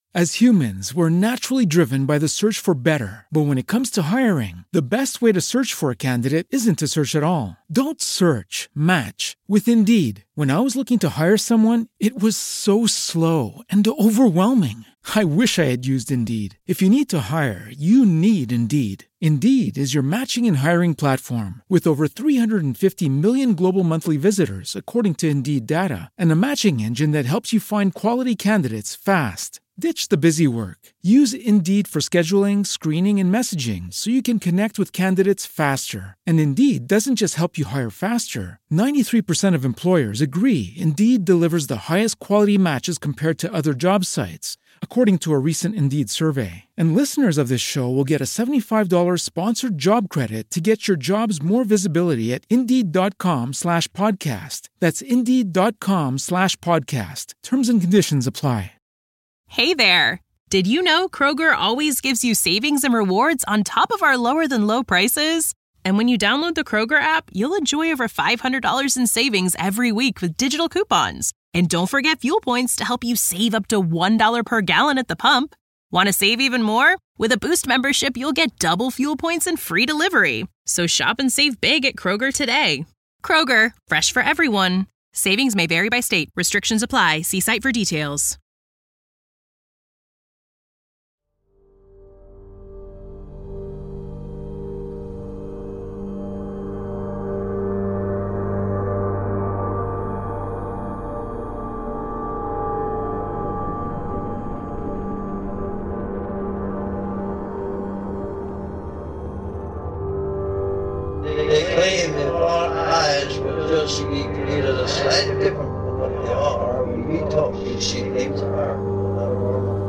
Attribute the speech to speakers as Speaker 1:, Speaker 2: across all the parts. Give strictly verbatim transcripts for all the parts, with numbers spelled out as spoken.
Speaker 1: As humans, we're naturally driven by the search for better. But when it comes to hiring, the best way to search for a candidate isn't to search at all. Don't search, match with Indeed. When I was looking to hire someone, it was so slow and overwhelming. I wish I had used Indeed. If you need to hire, you need Indeed. Indeed is your matching and hiring platform with over three hundred fifty million global monthly visitors, according to Indeed data, and a matching engine that helps you find quality candidates fast. Ditch the busy work. Use Indeed for scheduling, screening, and messaging so you can connect with candidates faster. And Indeed doesn't just help you hire faster. ninety-three percent of employers agree Indeed delivers the highest quality matches compared to other job sites, according to a recent Indeed survey. And listeners of this show will get a seventy-five dollars sponsored job credit to get your jobs more visibility at Indeed.com slash podcast. That's Indeed.com slash podcast. Terms and conditions apply.
Speaker 2: Hey there! Did you know Kroger always gives you savings and rewards on top of our lower-than-low prices? And when you download the Kroger app, you'll enjoy over five hundred dollars in savings every week with digital coupons. And don't forget fuel points to help you save up to one dollar per gallon at the pump. Want to save even more? With a Boost membership, you'll get double fuel points and free delivery. So shop and save big at Kroger today. Kroger, fresh for everyone. Savings may vary by state. Restrictions apply. See site for details.
Speaker 3: They claim that our eyes will just be created a slightly different from what they are. We talk, we see things are not normal.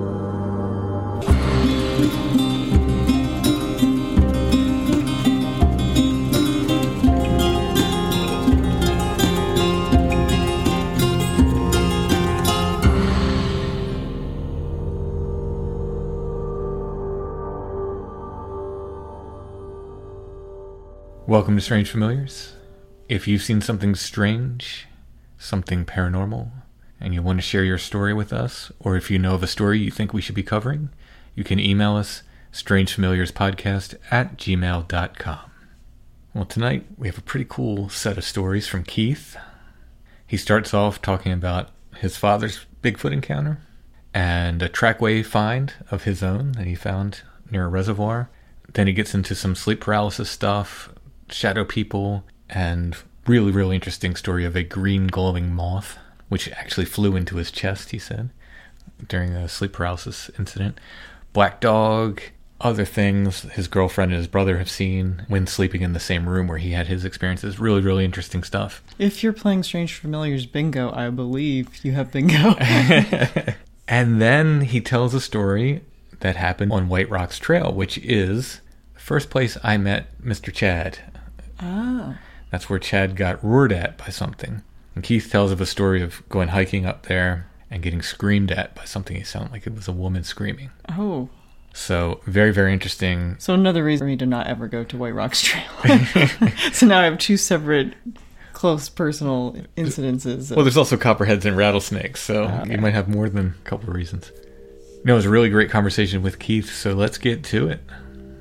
Speaker 4: Welcome to Strange Familiars. If you've seen something strange, something paranormal, and you want to share your story with us, or if you know of a story you think we should be covering, you can email us strangefamiliarspodcast at gmail dot com. Well, tonight we have a pretty cool set of stories from Keith. He starts off talking about his father's Bigfoot encounter and a trackway find of his own that he found near a reservoir. Then he gets into some sleep paralysis stuff, shadow people, and really, really interesting story of a green glowing moth, which actually flew into his chest, he said, during a sleep paralysis incident. Black dog, other things his girlfriend and his brother have seen when sleeping in the same room where he had his experiences. Really, really interesting stuff.
Speaker 5: If you're playing Strange Familiars bingo, I believe you have bingo.
Speaker 4: And then he tells a story that happened on White Rocks Trail, which is the first place I met Mister Chad.
Speaker 5: Ah.
Speaker 4: That's where Chad got roared at by something. And Keith tells of a story of going hiking up there and getting screamed at by something. He sounded like it was a woman screaming.
Speaker 5: Oh.
Speaker 4: So, very, very interesting.
Speaker 5: So another reason for me to not ever go to White Rocks Trail. So now I have two separate close personal incidences.
Speaker 4: Well, there's also copperheads and rattlesnakes, so
Speaker 5: oh, okay.
Speaker 4: You might have more than a couple of reasons. No, it was a really great conversation with Keith, so let's get to it.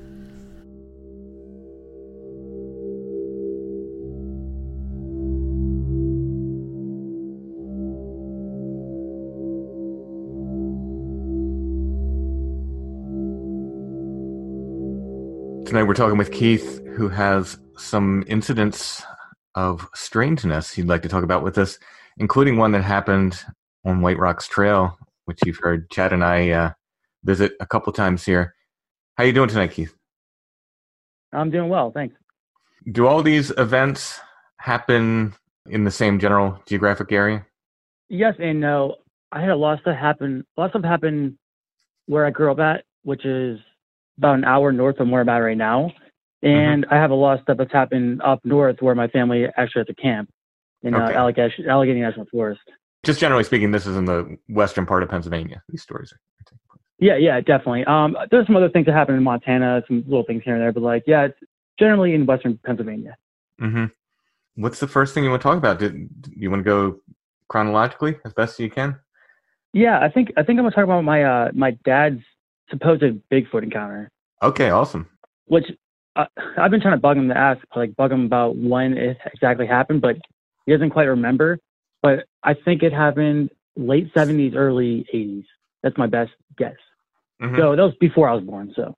Speaker 4: Tonight we're talking with Keith, who has some incidents of strangeness he'd like to talk about with us, including one that happened on White Rocks Trail, which you've heard Chad and I uh, visit a couple times here. How you doing tonight, Keith?
Speaker 6: I'm doing well, thanks.
Speaker 4: Do all these events happen in the same general geographic area?
Speaker 6: Yes and no. I had a lot of stuff happen. A lot of stuff happened where I grew up at, which is about an hour north of where I'm at right now. And mm-hmm. I have a lot of stuff that's happened up north where my family actually has a camp in okay. uh, Allegheny, Allegheny National Forest.
Speaker 4: Just generally speaking, this is in the western part of Pennsylvania. These stories are taking place.
Speaker 6: Yeah, yeah, definitely. Um, there's some other things that happen in Montana, some little things here and there, but like, yeah, it's generally in western Pennsylvania.
Speaker 4: Mm-hmm. What's the first thing you want to talk about? Did, do you want to go chronologically as best you can?
Speaker 6: Yeah, I think I think I'm gonna talk about my uh my dad's supposed Bigfoot encounter,
Speaker 4: Okay, awesome.
Speaker 6: which uh, I've been trying to bug him to ask, like bug him about when it exactly happened, but he doesn't quite remember. But I think it happened late seventies, early eighties. That's my best guess.
Speaker 4: Mhm.
Speaker 6: So that was before I was born. So,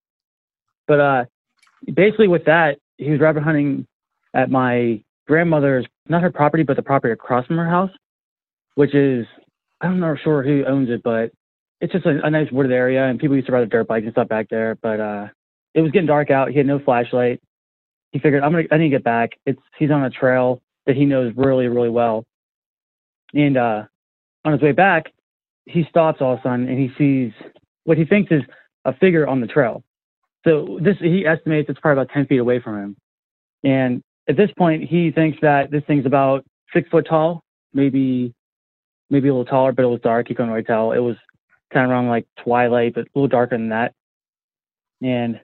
Speaker 6: but uh, basically with that, he was rabbit hunting at my grandmother's, not her property, but the property across from her house, which is, I'm not sure who owns it, but it's just a, a nice wooded area, and people used to ride their dirt bikes and stuff back there. But uh, it was getting dark out. He had no flashlight. He figured, I'm gonna, I need to get back. It's he's on a trail that he knows really, really well. And uh, on his way back, he stops all of a sudden, and he sees what he thinks is a figure on the trail. So this, he estimates it's probably about ten feet away from him. And at this point, he thinks that this thing's about six foot tall, maybe maybe a little taller, but it was dark. He couldn't really tell. It was kind of around like twilight, but a little darker than that. And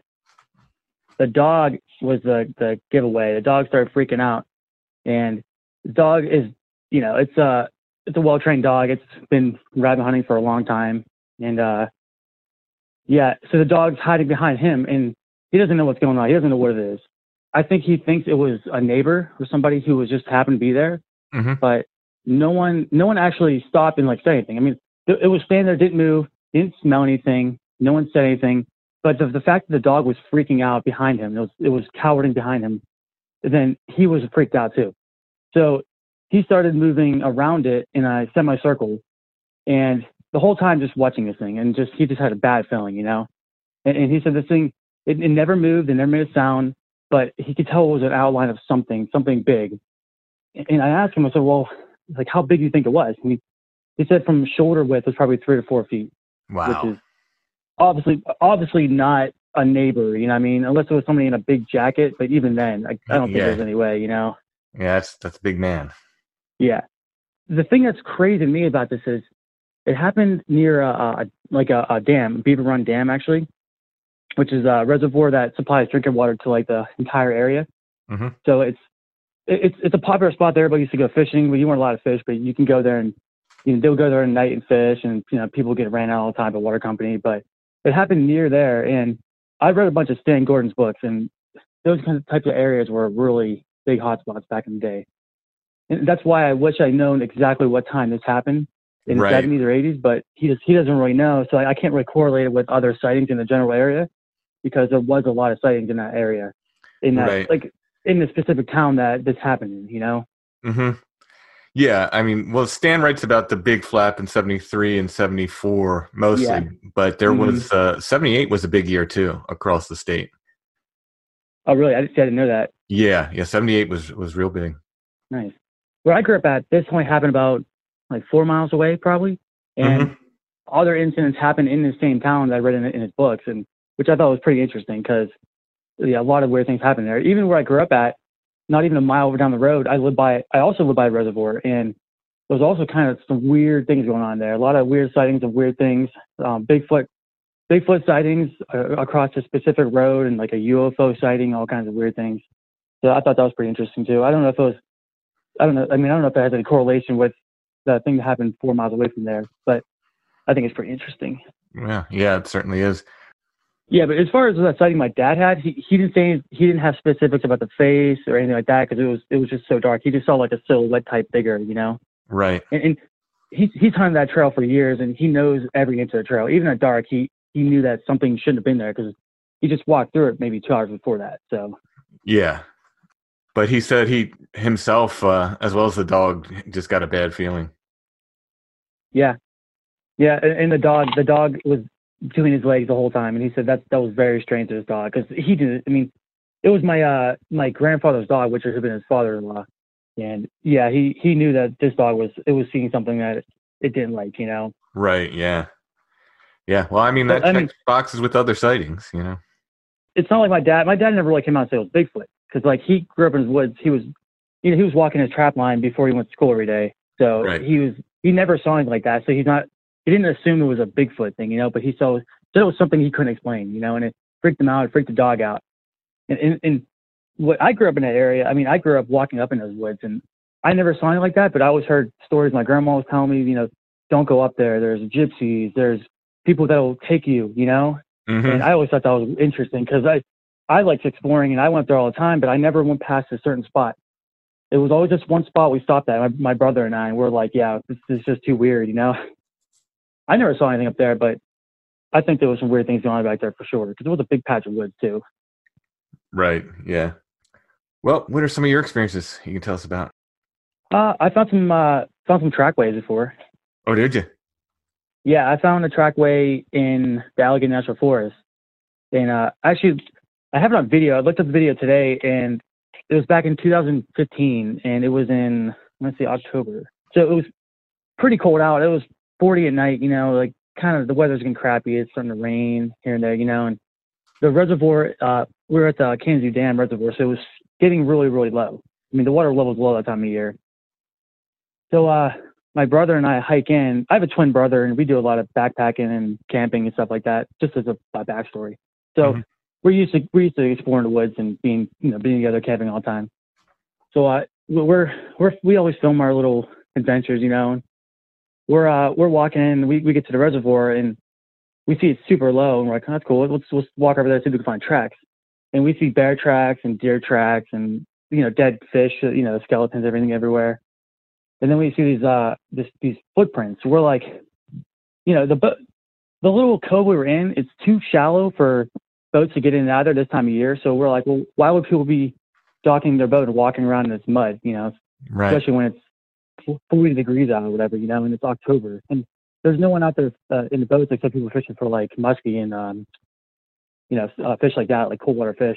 Speaker 6: the dog was the, the giveaway. The dog started freaking out. And the dog is, you know, it's a, it's a well-trained dog. It's been rabbit hunting for a long time. And, uh, yeah, so the dog's hiding behind him, and he doesn't know what's going on. He doesn't know what it is. I think he thinks it was a neighbor or somebody who was just happened to be there.
Speaker 4: Mhm.
Speaker 6: But no one, no one actually stopped and like said anything. I mean, it, it was standing there, didn't move, didn't smell anything. No one said anything. But the, the fact that the dog was freaking out behind him, it was, it was cowering behind him, then he was freaked out too. So he started moving around it in a semicircle, and the whole time just watching this thing, and just he just had a bad feeling, you know. And, and he said this thing, it, it never moved, it never made a sound, but he could tell it was an outline of something, something big. And I asked him, I said, well, like, how big do you think it was? And he, he said from shoulder width was probably three to four feet,
Speaker 4: Wow.
Speaker 6: which is obviously obviously not a neighbor, you know what I mean? Unless it was somebody in a big jacket, but even then, I, I don't think
Speaker 4: Yeah.
Speaker 6: there's any way, you know?
Speaker 4: Yeah, that's that's a big man.
Speaker 6: Yeah. The thing that's crazy to me about this is it happened near a, a like a, a dam, Beaver Run Dam, actually, which is a reservoir that supplies drinking water to like the entire area.
Speaker 4: Mm-hmm.
Speaker 6: So it's it's it's a popular spot there. Everybody used to go fishing. Well, you weren't allowed to fish, but you can go there and you know they'll go there at night and fish, and you know people get ran out all the time by water company. But it happened near there, and I read a bunch of Stan Gordon's books, and those kind of types of areas were really big hotspots back in the day. And that's why I wish I'd known exactly what time this happened in
Speaker 4: Right.
Speaker 6: the seventies or eighties, but he just, he doesn't really know. So I, I can't really correlate it with other sightings in the general area because there was a lot of sightings in that area, in that,
Speaker 4: Right.
Speaker 6: like in the specific town that this happened in, you know?
Speaker 4: Mm-hmm. Yeah, I mean, well, Stan writes about the big flap in seventy-three and seventy-four mostly,
Speaker 6: Yeah.
Speaker 4: but there
Speaker 6: Mhm.
Speaker 4: was uh, seventy-eight was a big year too across the state.
Speaker 6: Oh, really? I just I didn't know that.
Speaker 4: Yeah, yeah, seventy-eight was was real big.
Speaker 6: Nice. Where I grew up at, this only happened about like four miles away, probably. And
Speaker 4: Mhm.
Speaker 6: other incidents happened in the same town that I read in, in his books, and which I thought was pretty interesting because yeah, a lot of weird things happened there. Even where I grew up at, not even a mile over down the road, I lived by, I also lived by a reservoir, and there was also kind of some weird things going on there. A lot of weird sightings of weird things, um, Bigfoot, Bigfoot sightings uh, across a specific road, and like a U F O sighting, all kinds of weird things. So I thought that was pretty interesting too. I don't know if it was, I don't know. I mean, I don't know if that has any correlation with the thing that happened four miles away from there, but I think it's pretty interesting.
Speaker 4: Yeah, yeah, it certainly is.
Speaker 6: Yeah, but as far as that sighting my dad had, he, he didn't say any, he didn't have specifics about the face or anything like that because it was it was just so dark. He just saw like a silhouette type figure, you know.
Speaker 4: Right.
Speaker 6: And, and he's he's hunted that trail for years, and he knows every inch of the trail. Even at dark, he he knew that something shouldn't have been there because he just walked through it maybe two hours before that. So
Speaker 4: Yeah. But he said he himself, uh, as well as the dog, just got a bad feeling.
Speaker 6: yeah, yeah, and, and the dog the dog was between his legs the whole time, and he said that that was very strange to his dog because he didn't. I mean, it was my uh my grandfather's dog, which had been his father-in-law, and yeah, he he knew that this dog was it was seeing something that it, it didn't like, you know.
Speaker 4: Right. Yeah. Yeah. Well, I mean, that
Speaker 6: But, I
Speaker 4: checks
Speaker 6: mean-
Speaker 4: boxes with other sightings, you know.
Speaker 6: It's not like my dad. My dad never really came out and said it was Bigfoot because like he grew up in his woods. He was, you know, he was walking his trap line before he went to school every day. So
Speaker 4: Right.
Speaker 6: he was he never saw anything like that. So he's not he didn't assume it was a Bigfoot thing, you know. But he saw said it was something he couldn't explain, you know, and it freaked him out. It freaked the dog out. And and, and what I grew up in that area. I mean, I grew up walking up in those woods, and I never saw anything like that. But I always heard stories my grandma was telling me, you know, don't go up there. There's gypsies. There's people that will take you, you know?
Speaker 4: Mm-hmm.
Speaker 6: And I always thought that was interesting because I, I liked exploring and I went there all the time, but I never went past a certain spot. It was always just one spot we stopped at, my, my brother and I, and we're like, yeah, this, this is just too weird, you know? I never saw anything up there, but I think there was some weird things going on back there for sure because it was a big patch of woods too.
Speaker 4: Right, yeah. Well, what are some of your experiences you can tell us about?
Speaker 6: Uh, I found some uh, found some trackways before.
Speaker 4: Oh, did you?
Speaker 6: Yeah, I found a trackway in the Allegheny National Forest. And uh, actually, I have it on video. I looked at the video today, and it was back in two thousand fifteen, and it was in, let's see, October. So it was pretty cold out. It was forty at night, you know, like kind of the weather's getting crappy. It's starting to rain here and there, you know. And the reservoir, uh, we were at the Kansas Dam Reservoir, so it was getting really, really low. I mean, the water level is low that time of year. So uh, my brother and I hike in. I have a twin brother, and we do a lot of backpacking and camping and stuff like that, just as a, a backstory. So mm-hmm. we're used to we're used to exploring the woods and being you know being together camping all the time. So uh, we're we're we always film our little adventures, you know. We're uh we're walking in. We we get to the reservoir and we see it's super low, and we're like, oh, that's cool. Let's let's walk over there see if we can find tracks. And we see bear tracks and deer tracks and you know dead fish, you know skeletons, everything everywhere. And then we see these uh this, these footprints. We're like, you know the boat. The little cove we were in, it's too shallow for boats to get in and out of there this time of year. So we're like, well, why would people be docking their boat and walking around in this mud, you know,
Speaker 4: right.
Speaker 6: especially when it's forty degrees out or whatever, you know, and it's October. And there's no one out there uh, in the boats except people fishing for like muskie and, um, you know, uh, fish like that, like cold water fish.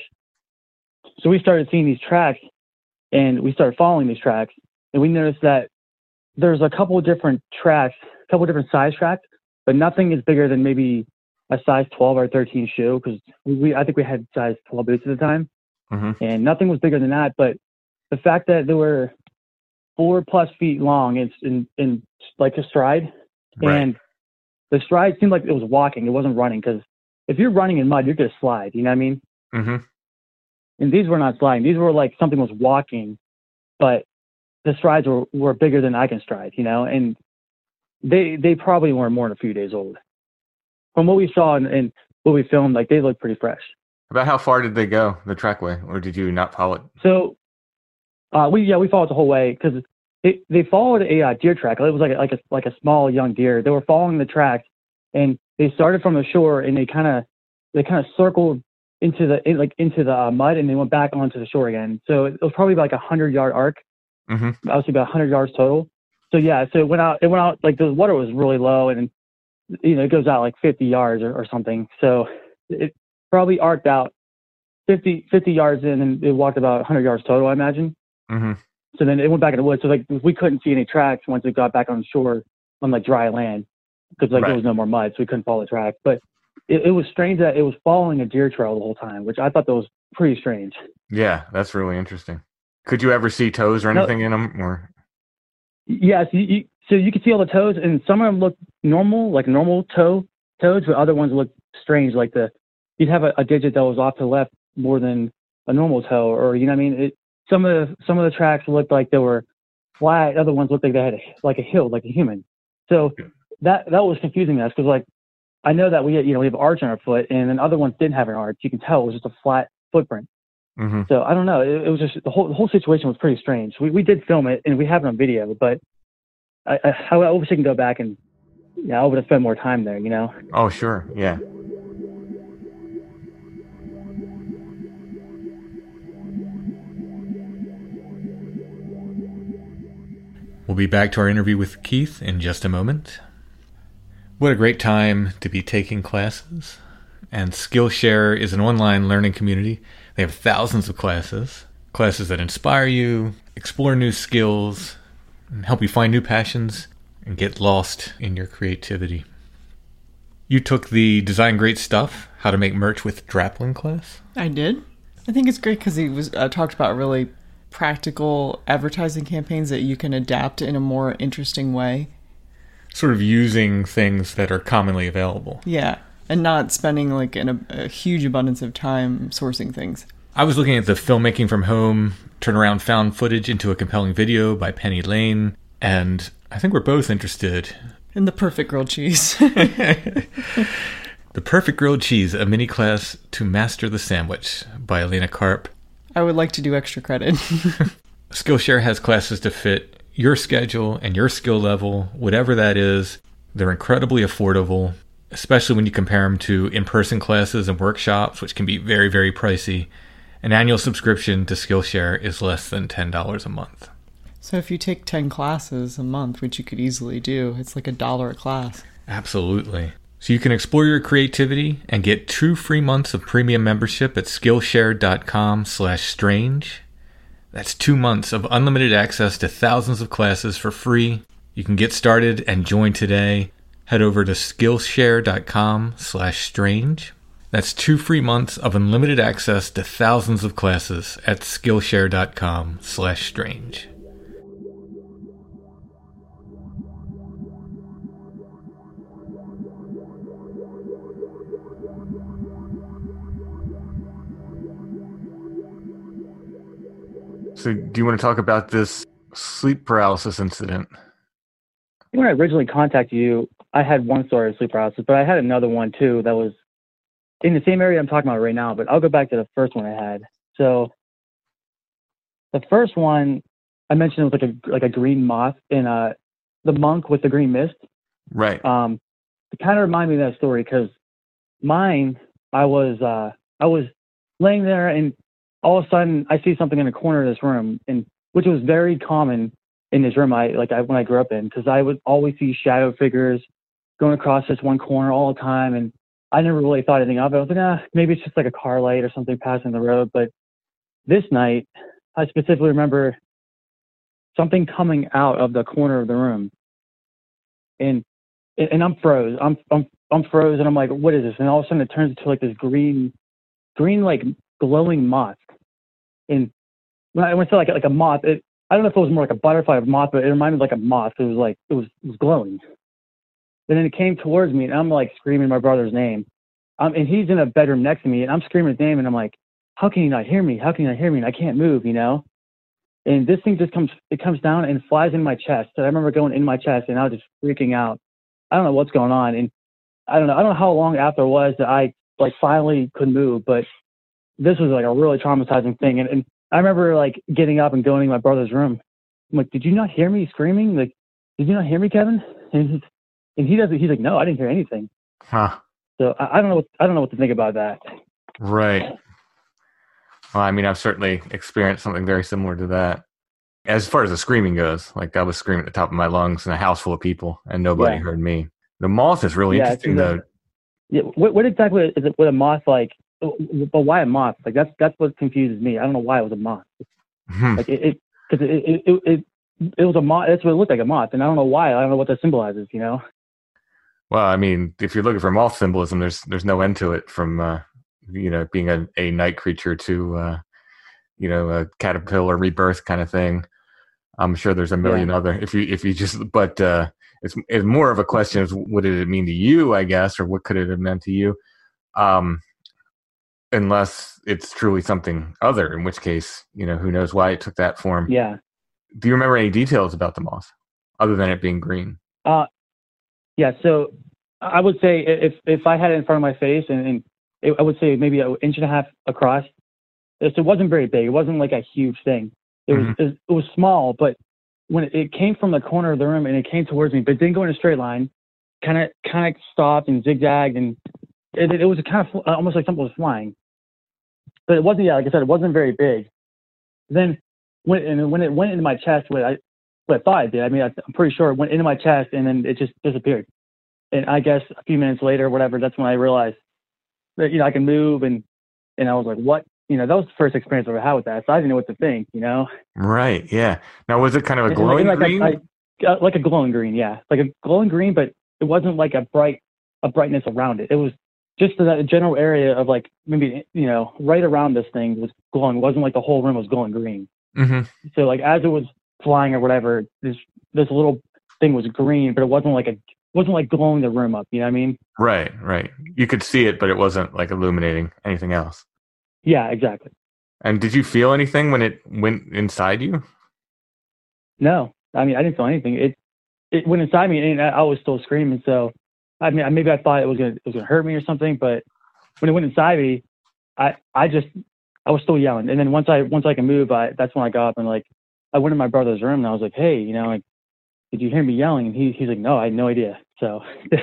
Speaker 6: So we started seeing these tracks and we started following these tracks. And we noticed that there's a couple of different tracks, a couple of different size tracks, but nothing is bigger than maybe a size twelve or thirteen shoe because we, I think we had size twelve boots at the time,
Speaker 4: mm-hmm.
Speaker 6: and nothing was bigger than that. But the fact that they were four plus feet long in, in, in like a stride,
Speaker 4: right.
Speaker 6: and the stride seemed like it was walking. It wasn't running because if you're running in mud, you're going to slide. You know what I mean?
Speaker 4: Mm-hmm.
Speaker 6: And these were not sliding. These were like something was walking, but the strides were, were bigger than I can stride, you know, and They they probably weren't more than a few days old. From what we saw and, and what we filmed, like they looked pretty fresh.
Speaker 4: About how far did they go, the trackway, or did you not follow it?
Speaker 6: So, uh, we yeah we followed the whole way because they, they followed a uh, deer track. It was like a, like a like a small young deer. They were following the tracks, and they started from the shore and they kind of they kind of circled into the in, like into the uh, mud and they went back onto the shore again. So it was probably like a hundred yard arc.
Speaker 4: Mm-hmm.
Speaker 6: Obviously about a hundred yards total. So yeah, so it went out, it went out, like the water was really low and, you know, it goes out like fifty yards or, or something. So it probably arced out fifty, fifty yards in and it walked about one hundred yards total, I imagine.
Speaker 4: Mm-hmm. So
Speaker 6: then it went back in the woods. So like we couldn't see any tracks once it got back on shore on like dry land because like
Speaker 4: right.
Speaker 6: there was no more mud. So we couldn't follow the tracks. But it, it was strange that it was following a deer trail the whole time, which I thought that was pretty strange.
Speaker 4: Yeah, that's really interesting. Could you ever see toes or anything no. in them or...
Speaker 6: Yes, you, you, so you could see all the toes, and some of them look normal, like normal toe toes, but other ones look strange, like the you'd have a, a digit that was off to the left more than a normal toe, or you know what I mean. It, some of the some of the tracks looked like they were flat, other ones looked like they had a, like a hill, like a human. So that that was confusing us because like I know that we had, you know we have an arch on our foot, and then other ones didn't have an arch. You can tell it was just a flat footprint.
Speaker 4: Mm-hmm.
Speaker 6: So I don't know. It, it was just the whole the whole situation was pretty strange. We we did film it and we have it on video, but I I, I wish I can go back and yeah, I would have spent more time there. You know.
Speaker 4: Oh sure, yeah. We'll be back to our interview with Keith in just a moment. What a great time to be taking classes. And Skillshare is an online learning community. They have thousands of classes, classes that inspire you, explore new skills, and help you find new passions and get lost in your creativity. You took the Design Great Stuff, How to Make Merch with Draplin class?
Speaker 5: I did. I think it's great because he was uh, talked about really practical advertising campaigns that you can adapt in a more interesting way.
Speaker 4: Sort of using things that are commonly available.
Speaker 5: Yeah. And not spending like an, a, a huge abundance of time sourcing things.
Speaker 4: I was looking at the Filmmaking from Home, Turn Around Found Footage into a Compelling Video by Penny Lane, and I think we're both interested
Speaker 5: And the perfect grilled cheese.
Speaker 4: The Perfect Grilled Cheese, a mini class to master the sandwich by Elena Karp.
Speaker 5: I would like to do extra credit.
Speaker 4: Skillshare has classes to fit your schedule and your skill level, whatever that is. They're incredibly affordable, especially when you compare them to in-person classes and workshops, which can be very, very pricey. An annual subscription to Skillshare is less than ten dollars a month.
Speaker 5: So if you take ten classes a month, which you could easily do, it's like a dollar a class.
Speaker 4: Absolutely. So you can explore your creativity and get two free months of premium membership at Skillshare.com slash strange. That's two months of unlimited access to thousands of classes for free. You can get started and join today. Head over to Skillshare.com slash strange. That's two free months of unlimited access to thousands of classes at Skillshare.com slash strange. So do you want to talk about this sleep paralysis incident?
Speaker 6: When I originally contacted you, I had one story of sleep paralysis, but I had another one too that was in the same area I'm talking about right now, but I'll go back to the first one I had. So the first one I mentioned it was like a like a green moth in uh the monk with the green mist.
Speaker 4: Right.
Speaker 6: Um, it kind of reminded me of that story because mine, I was uh I was laying there and all of a sudden I see something in the corner of this room, and which was very common in this room. I like I when I grew up in, because I would always see shadow figures going across this one corner all the time, and I never really thought anything of it. I was like, ah, maybe it's just like a car light or something passing the road. But this night, I specifically remember something coming out of the corner of the room, and and I'm froze. I'm I'm I'm froze, and I'm like, what is this? And all of a sudden, it turns into like this green, green like glowing moth. And when I went to like like a moth, it I don't know if it was more like a butterfly or a moth, but it reminded me like a moth. It was like it was it was glowing. And then it came towards me, and I'm like screaming my brother's name. Um, and he's in a bedroom next to me, and I'm screaming his name, and I'm like, how can you not hear me? How can you not hear me? And I can't move, you know? And this thing just comes, it comes down and flies in my chest. So I remember going in my chest, and I was just freaking out. I don't know what's going on. And I don't know, I don't know how long after it was that I like finally could move, but this was like a really traumatizing thing. And, and I remember like getting up and going to my brother's room. I'm like, did you not hear me screaming? Like, did you not hear me, Kevin? And he's, and he doesn't, he's like, no, I didn't hear anything.
Speaker 4: Huh.
Speaker 6: So I, I don't know what, I don't know what to think about that.
Speaker 4: Right. Well, I mean, I've certainly experienced something very similar to that. As far as the screaming goes, like I was screaming at the top of my lungs in a house full of people, and nobody
Speaker 6: Yeah.
Speaker 4: heard me. The moth is really
Speaker 6: Yeah,
Speaker 4: interesting,
Speaker 6: it's
Speaker 4: though.
Speaker 6: Yeah, what, what exactly is it with a moth like? But why a moth? Like that's that's what confuses me. I don't know why it was a moth.
Speaker 4: Hmm.
Speaker 6: Like it, it, cause it, it, it, it, it was a moth. That's what it looked like, a moth, and I don't know why. I don't know what that symbolizes. You know?
Speaker 4: Well, I mean, if you're looking for moth symbolism, there's there's no end to it. From uh, you know, being a, a night creature to uh, you know, a caterpillar rebirth kind of thing. I'm sure there's a million
Speaker 6: Yeah.
Speaker 4: other. If you if you just, but uh, it's it's more of a question of what did it mean to you, I guess, or what could it have meant to you, um, unless it's truly something other. In which case, you know, who knows why it took that form.
Speaker 6: Yeah.
Speaker 4: Do you remember any details about the moth, other than it being green?
Speaker 6: Uh, yeah. So I would say if if I had it in front of my face, and, and it, I would say maybe an inch and a half across. So it wasn't very big. It wasn't like a huge thing. It was,
Speaker 4: Mhm.
Speaker 6: it was it was small, but when it, it came from the corner of the room and it came towards me, but it didn't go in a straight line, kind of kind of stopped and zigzagged, and it, it was kind of almost like something was flying. But it wasn't. Yeah, like I said, it wasn't very big. Then when and when it went into my chest, what I what I thought it did. I mean, I, I'm pretty sure it went into my chest and then it just disappeared. And I guess a few minutes later, whatever, that's when I realized that you know I can move, and and I was like, what? You know, that was the first experience I ever had with that, so I didn't know what to think, you know?
Speaker 4: Right, yeah. Now, was it kind of a
Speaker 6: And-
Speaker 4: glowing
Speaker 6: and like
Speaker 4: green?
Speaker 6: A, I, uh, like a glowing green, yeah. Like a glowing green, but it wasn't like a bright, a brightness around it. It was just that general area of like, maybe, you know, right around this thing was glowing. It wasn't like the whole room was glowing green.
Speaker 4: Mm-hmm.
Speaker 6: So like as it was flying or whatever, this this little thing was green, but it wasn't like a, wasn't like glowing the room up, you know what I mean?
Speaker 4: Right, right. You could see it, but it wasn't like illuminating anything else.
Speaker 6: Yeah, exactly.
Speaker 4: And did you feel anything when it went inside you?
Speaker 6: No, I mean, I didn't feel anything. It, it went inside me, and I, I was still screaming. So, I mean, maybe I thought it was gonna it was gonna hurt me or something. But when it went inside me, I I just I was still yelling. And then once I once I could move, I that's when I got up and like I went in my brother's room and I was like, hey, you know, like, did you hear me yelling? And he he's like, no, I had no idea. So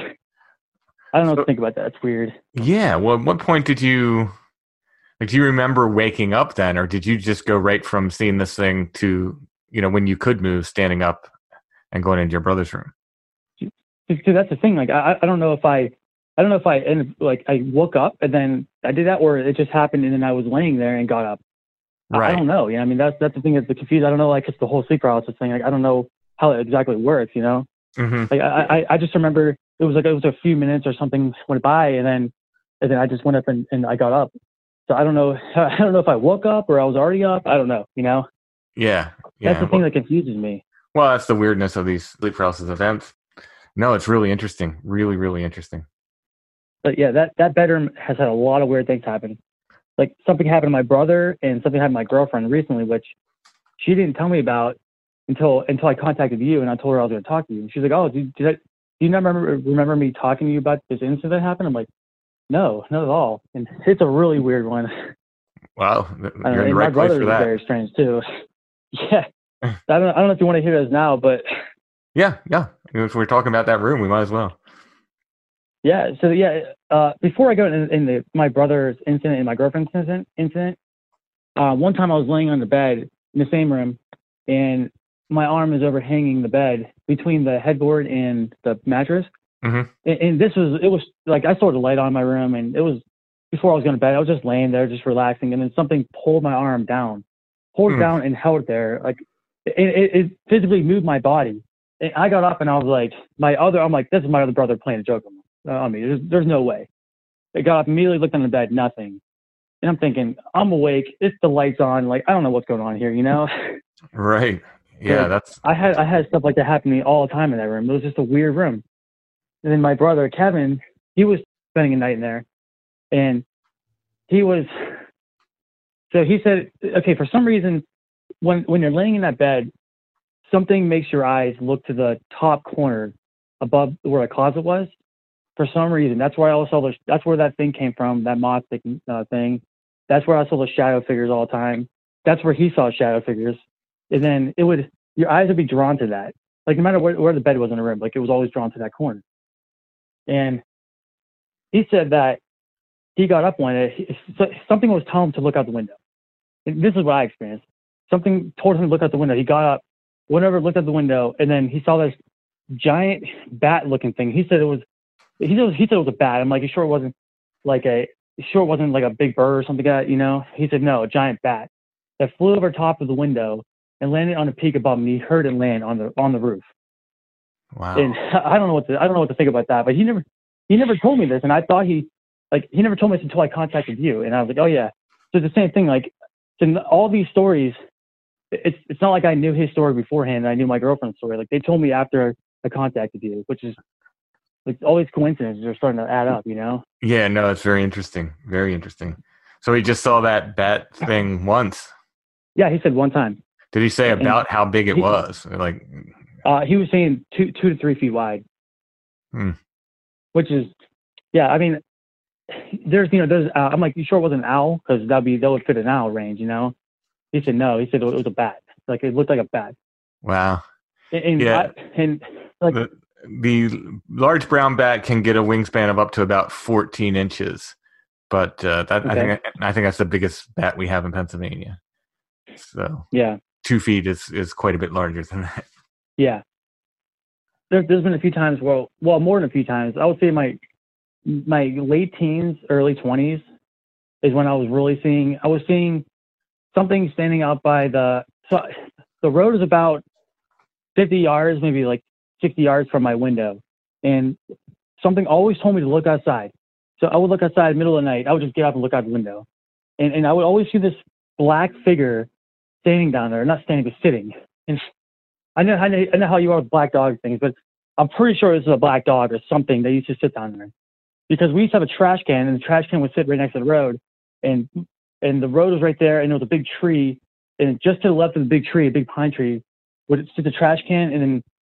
Speaker 6: I don't know what to think about that. It's weird.
Speaker 4: Yeah. Well, at what point did you, like, do you remember waking up then, or did you just go right from seeing this thing to, you know, when you could move, standing up and going into your brother's room?
Speaker 6: Because that's the thing. Like, I, I don't know if I, I don't know if I ended, like, I woke up and then I did that, or it just happened and then I was laying there and got up.
Speaker 4: Right.
Speaker 6: I, I don't know. Yeah. I mean, that's, that's the thing that's the confused. I don't know, like, it's the whole sleep paralysis thing. Like, I don't know how it exactly works, you know?
Speaker 4: Mm-hmm.
Speaker 6: Like, I, I, I just remember it was like, it was a few minutes or something went by and then, and then I just went up and, and I got up. So I don't know. I don't know if I woke up or I was already up. I don't know, you know?
Speaker 4: Yeah. Yeah.
Speaker 6: That's the thing that confuses me.
Speaker 4: Well, that's the weirdness of these sleep paralysis events. No, it's really interesting. Really, really interesting.
Speaker 6: But yeah, that, that bedroom has had a lot of weird things happen. Like something happened to my brother and something happened to my girlfriend recently, which she didn't tell me about until until I contacted you and I told her I was going to talk to you. And she's like, oh, did, did I, do you not remember, remember me talking to you about this incident that happened? I'm like, no, not at all. And it's a really weird one.
Speaker 4: Wow. You're in the
Speaker 6: my
Speaker 4: right place
Speaker 6: brother's
Speaker 4: for that.
Speaker 6: Very strange too. Yeah. I don't, I don't know if you want to hear this now, but
Speaker 4: yeah, yeah. If we're talking about that room, we might as well.
Speaker 6: Yeah. So yeah, uh, before I go in, in the, my brother's incident and my girlfriend's incident, incident uh, one time I was laying on the bed in the same room, and my arm is overhanging the bed between the headboard and the mattress.
Speaker 4: Mm-hmm.
Speaker 6: And, and this was, it was like I saw the light on in my room, and it was before I was going to bed. I was just laying there, just relaxing, and then something pulled my arm down, pulled it
Speaker 4: Mm.
Speaker 6: down, and held it there. Like it, it, it physically moved my body. And I got up, and I was like, my other, I'm like, this is my other brother playing a joke on me. I mean, there's, there's no way. I got up, immediately looked on the bed, nothing. And I'm thinking, I'm awake. It's the lights on. Like, I don't know what's going on here, you know?
Speaker 4: Right. Yeah,
Speaker 6: Like,
Speaker 4: that's...
Speaker 6: I had I had stuff like that happen to me all the time in that room. It was just a weird room. And then my brother, Kevin, he was spending a night in there. And he was... So he said, okay, for some reason, when when you're laying in that bed, something makes your eyes look to the top corner above where the closet was. For some reason, that's where I also saw the, that's where that thing came from, that moth uh, thing. That's where I saw the shadow figures all the time. That's where he saw shadow figures. And then it would, your eyes would be drawn to that. Like no matter where, where the bed was in the room, like it was always drawn to that corner. And he said that he got up one day, he, so something was telling him to look out the window. And this is what I experienced. Something told him to look out the window. He got up, went over, looked out the window, and then he saw this giant bat-looking thing. He said it was, He said, he said it was a bat. I'm like, you sure it wasn't like a, you sure it wasn't like a big bird or something like that, you know? He said, no, a giant bat that flew over top of the window and landed on a peak above me. He heard it land on the on the roof.
Speaker 4: Wow.
Speaker 6: And I don't know what to I don't know what to think about that. But he never he never told me this, and I thought he like he never told me this until I contacted you, and I was like, oh yeah. So it's the same thing. Like in all these stories, it's it's not like I knew his story beforehand and I knew my girlfriend's story. Like they told me after I contacted you, which is like all these coincidences are starting to add up, you know?
Speaker 4: Yeah, no, it's very interesting. Very interesting. So he just saw that bat thing once.
Speaker 6: Yeah, he said one time.
Speaker 4: Did he say
Speaker 6: And
Speaker 4: about how big it
Speaker 6: he-
Speaker 4: was? Like,
Speaker 6: Uh, he was saying two two to three feet wide.
Speaker 4: Hmm.
Speaker 6: Which is, yeah, I mean, there's, you know, there's, uh, I'm like, you sure it wasn't an owl? Because that'd be, that would fit an owl range, you know? He said no. He said it was a bat. Like, it looked like a bat.
Speaker 4: wow.
Speaker 6: And, and,
Speaker 4: Yeah.
Speaker 6: I, and like,
Speaker 4: The, the large brown bat can get a wingspan of up to about fourteen inches, but uh, that I
Speaker 6: Okay.
Speaker 4: think I think that's the biggest bat we have in Pennsylvania. So
Speaker 6: yeah,
Speaker 4: two feet is, is quite a bit larger than that.
Speaker 6: yeah. There, there's been a few times, well, well, more than a few times. I would say my my late teens, early twenties is when I was really seeing, I was seeing something standing out by the, so the road is about fifty yards, maybe like sixty yards from my window. And something always told me to look outside. So I would look outside in the middle of the night. I would just get up and look out the window. And and I would always see this black figure standing down there, not standing, but sitting. And I know, I know, I know how you are with black dog things, but I'm pretty sure this is a black dog or something that used to sit down there. Because we used to have a trash can, and the trash can would sit right next to the road. And and the road was right there, and there was a big tree. And just to the left of the big tree, a big pine tree, would sit the trash can, and then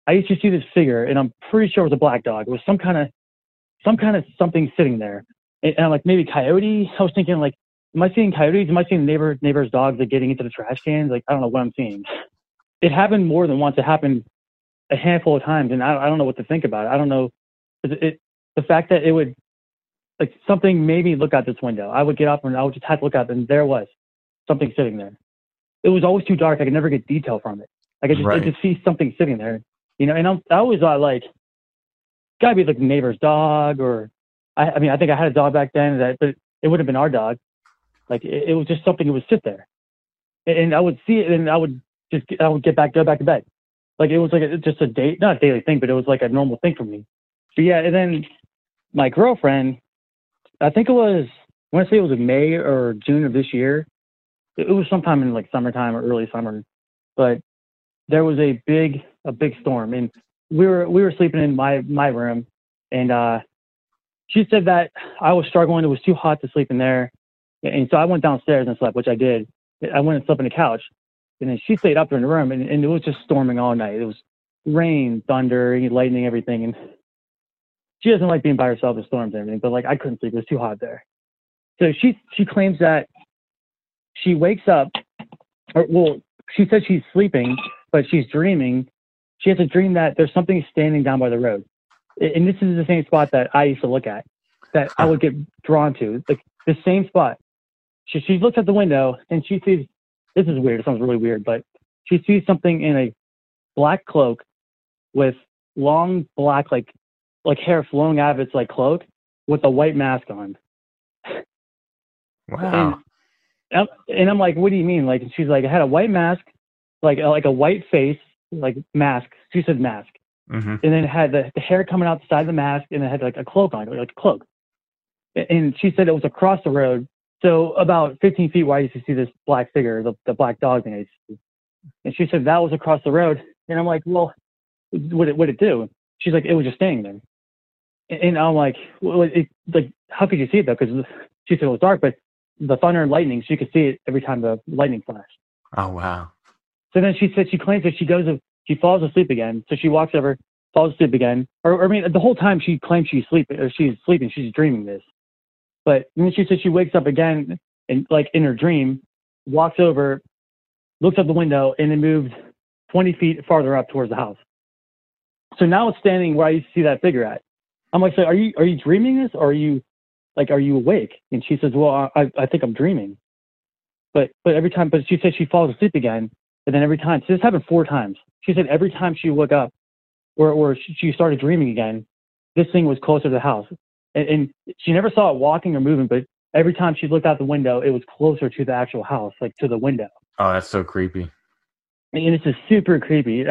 Speaker 6: I used to see this figure, and I'm pretty sure it was a black dog. It was some kind of some kind of something sitting there, and, and I'm like, maybe coyote. I was thinking like, am I seeing coyotes? Am I seeing neighbor neighbors' dogs like getting into the trash cans? Like I don't know what I'm seeing. It happened more than once. It happened a handful of times, and I, I don't know what to think about it. I don't know. It, it the fact that it would like something made me look out this window. I would get up and I would just have to look out, and there was something sitting there. It was always too dark. I could never get detail from it. I could just,
Speaker 4: Right.
Speaker 6: I just see something sitting there, you know. And I'm, I always thought like, gotta be like the neighbor's dog, or I, I mean, I think I had a dog back then, that, but it would have been our dog. Like it, it was just something that would sit there, and, and I would see it, and I would just, I would get back, go back to bed. Like it was like a, just a day, not a daily thing, but it was like a normal thing for me. But yeah, and then my girlfriend, I think it was, I want to say it was in May or June of this year. It, it was sometime in like summertime or early summer, but there was a big, a big storm, and we were, we were sleeping in my, my room, and uh, she said that I was struggling. It was too hot to sleep in there. And so I went downstairs and slept, which I did. I went and slept on the couch, and then she stayed up there in the room, and, and it was just storming all night. It was rain, thunder, lightning, everything. And she doesn't like being by herself in storms and everything, but like I couldn't sleep. It was too hot there. So she, she claims that she wakes up, or well, she says she's sleeping, but she's dreaming. She has a dream that there's something standing down by the road. And this is the same spot that I used to look at, that I would get drawn to, like the same spot. She, she looks at the window and she sees, this is weird, it sounds really weird, but she sees something in a black cloak with long black, like, like hair flowing out of its like cloak with a white mask on.
Speaker 4: Wow.
Speaker 6: And, and I'm like, what do you mean? Like, she's like, I had a white mask, like, like a white face, like mask. She said mask.
Speaker 4: Mm-hmm.
Speaker 6: And then it had the, the hair coming out the side of the mask, and it had like a cloak on it, like a cloak. And she said it was across the road. So about fifteen feet where I used to see this black figure, the, the black dog thing I used to see. And she said that was across the road. And I'm like, well, what did, what did it do? She's like, it was just staying there. And I'm like, well, it, like, how could you see it though? Because she said it was dark, but the thunder and lightning, she could see it every time the lightning flashed.
Speaker 4: Oh, wow.
Speaker 6: So then she said, she claims that she goes, she falls asleep again. So she walks over, falls asleep again. Or, or I mean, the whole time she claims she's sleeping, or she's sleeping, she's dreaming this. But then she said she wakes up again, and like in her dream, walks over, looks out the window, and then moved twenty feet farther up towards the house. So now it's standing where I used to see that figure at. I'm like, so are you are you dreaming this, or are you like are you awake? And she says, well, I I think I'm dreaming. But but every time, but she said she falls asleep again, and then every time, so this happened four times. She said every time she woke up, or or she started dreaming again, this thing was closer to the house. And, and she never saw it walking or moving, but every time she looked out the window, it was closer to the actual house, like to the window.
Speaker 4: Oh, that's so creepy.
Speaker 6: And it's just super creepy.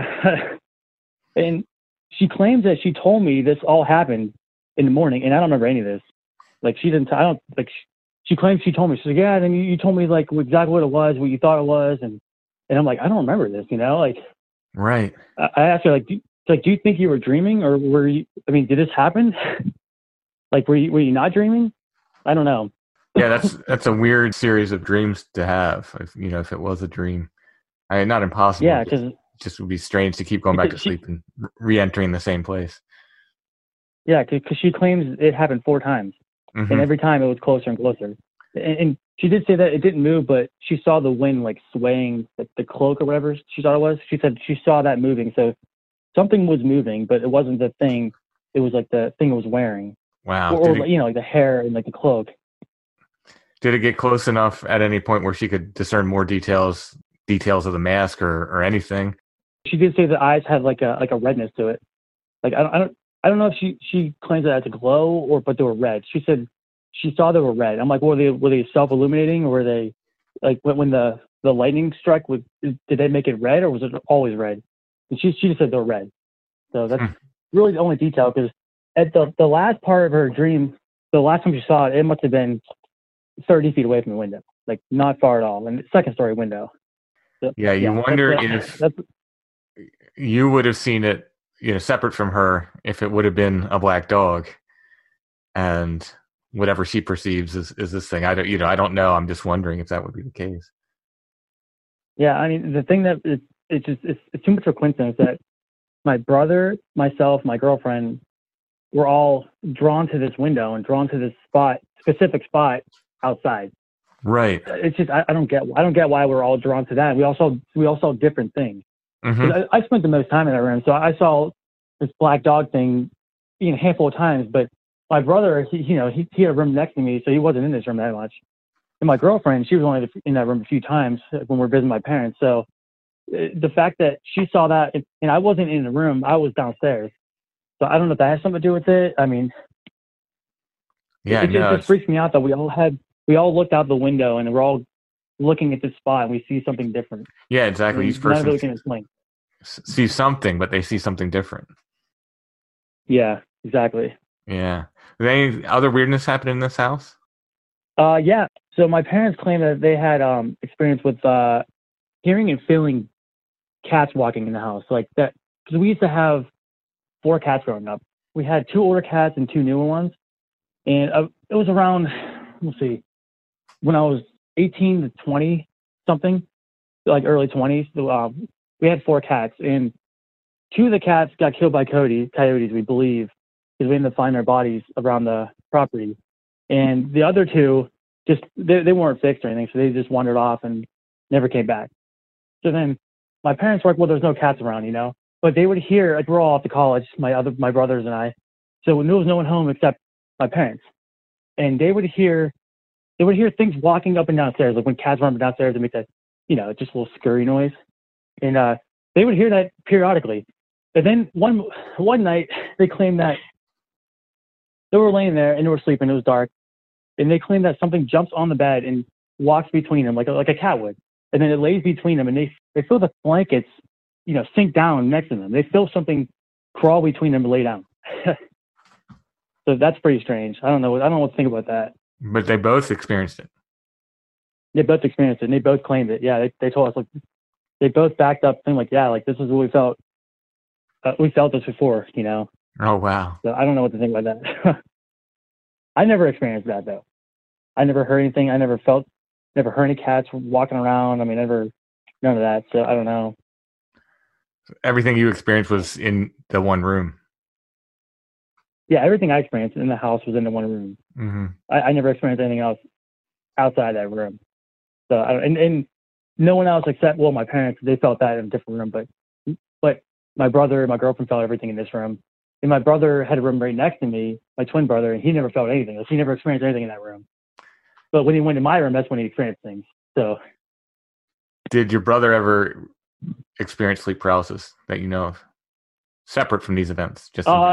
Speaker 6: And she claims that she told me this all happened in the morning, and I don't remember any of this. Like she didn't, I don't, like she, she claims she told me, she's like, yeah, then you, you told me like exactly what it was, what you thought it was. And, and I'm like, I don't remember this, you know, like,
Speaker 4: Right.
Speaker 6: I, I asked her like, do, like, do you think you were dreaming, or were you, I mean, did this happen? Like, were you, were you not dreaming? I don't know.
Speaker 4: Yeah, that's that's a weird series of dreams to have. If, you know, if it was a dream, I mean, not impossible.
Speaker 6: Yeah,
Speaker 4: just,
Speaker 6: because
Speaker 4: just would be strange to keep going back to
Speaker 6: she,
Speaker 4: sleep and re-entering the same place.
Speaker 6: Yeah, because she claims it happened four times,
Speaker 4: Mm-hmm.
Speaker 6: and every time it was closer and closer. And, and she did say that it didn't move, but she saw the wind like swaying the, the cloak or whatever she thought it was. She said she saw that moving, so something was moving, but it wasn't the thing. It was like the thing it was wearing.
Speaker 4: Wow.
Speaker 6: Or, or
Speaker 4: Did it,
Speaker 6: you know, like the hair and like the cloak.
Speaker 4: did it get close enough at any point where she could discern more details, details of the mask or, or anything?
Speaker 6: She did say the eyes had like a like a redness to it. Like I don't I don't I don't know if she she claims that it's a glow or but they were red. She said she saw they were red. I'm like, were they were they self illuminating, or were they like when, when the the lightning struck? With did they make it red, or was it always red? And she she just said they were red. So that's
Speaker 4: Hmm.
Speaker 6: really the only detail, because at the the last part of her dream, the last time she saw it, it must have been thirty feet away from the window, like not far at all, and second story window. So,
Speaker 4: Yeah, you
Speaker 6: that's
Speaker 4: wonder
Speaker 6: the-
Speaker 4: if
Speaker 6: that's,
Speaker 4: you would have seen it, you know, separate from her, if it would have been a black dog, and whatever she perceives is, is this thing. I don't, you know, I don't know. I'm just wondering if that would be the case.
Speaker 6: yeah. I mean, the thing that it, it's just it's, it's too much of a coincidence that my brother, myself, my girlfriend, were all drawn to this window and drawn to this spot, specific spot outside.
Speaker 4: Right.
Speaker 6: It's just I, I don't get I don't get why we're all drawn to that. We all saw we all saw different things.
Speaker 4: Mm-hmm.
Speaker 6: I, I spent the most time in that room, so I saw this black dog thing, you know, a handful of times. But my brother, he, you know, he, he had a room next to me, so he wasn't in this room that much. And my girlfriend, she was only in that room a few times when we were visiting my parents. So the fact that she saw that, and I wasn't in the room, I was downstairs. So I don't know if that has something to do with it. I mean,
Speaker 4: yeah,
Speaker 6: it, it
Speaker 4: no,
Speaker 6: just freaks me out that we all had, we all looked out the window and we're all looking at this spot and we see something different.
Speaker 4: Yeah, exactly. Each person
Speaker 6: really can explain.
Speaker 4: sees something, but they see something different.
Speaker 6: Yeah, exactly.
Speaker 4: Yeah. Did any other weirdness happen in this house?
Speaker 6: Uh, yeah. So my parents claim that they had um experience with uh hearing and feeling cats walking in the house, like that, because we used to have four cats growing up. We had two older cats and two newer ones, and uh, it was around, let's see, when I was eighteen to twenty something, like early twenties. So, uh, we had four cats, and two of the cats got killed by coyotes, coyotes we believe, because we ended up finding their bodies around the property. And the other two, just they, they weren't fixed or anything, so they just wandered off and never came back. So then my parents were like, well, there's no cats around, you know. But they would hear, like, we're all off to college, my other my brothers and I. So when there was no one home except my parents, and they would hear, they would hear things walking up and downstairs, like when cats run up and downstairs and make that, you know, just a little scurry noise. And uh, they would hear that periodically. And then one one night they claimed that they were laying there and they were sleeping. It was dark, and they claimed that something jumps on the bed and walks between them like a, like a cat would, and then it lays between them, and they they feel the blankets, you know, sink down next to them. They feel something crawl between them and lay down. So that's pretty strange. I don't know. I don't know what to think about that.
Speaker 4: But they both experienced it.
Speaker 6: They both experienced it, and they both claimed it. Yeah, they they told us, like, they both backed up, saying like, yeah, like this is what we felt. Uh, we felt this before, you know.
Speaker 4: Oh wow.
Speaker 6: So I don't know what to think about that. I never experienced that though. I never heard anything. I never felt, never heard any cats walking around. I mean, never, none of that. So I don't know.
Speaker 4: Everything you experienced was in the one room.
Speaker 6: Yeah, everything I experienced in the house was in the one room.
Speaker 4: Mm-hmm.
Speaker 6: I, I never experienced anything else outside that room. So I don't, and, and no one else except, well, my parents, they felt that in a different room. But but my brother and my girlfriend felt everything in this room. And my brother had a room right next to me, my twin brother, and he never felt anything. Like, he never experienced anything in that room. But when he went in my room, that's when he experienced things. So,
Speaker 4: did your brother ever experience sleep paralysis that you know of, separate from these events? Just
Speaker 6: uh,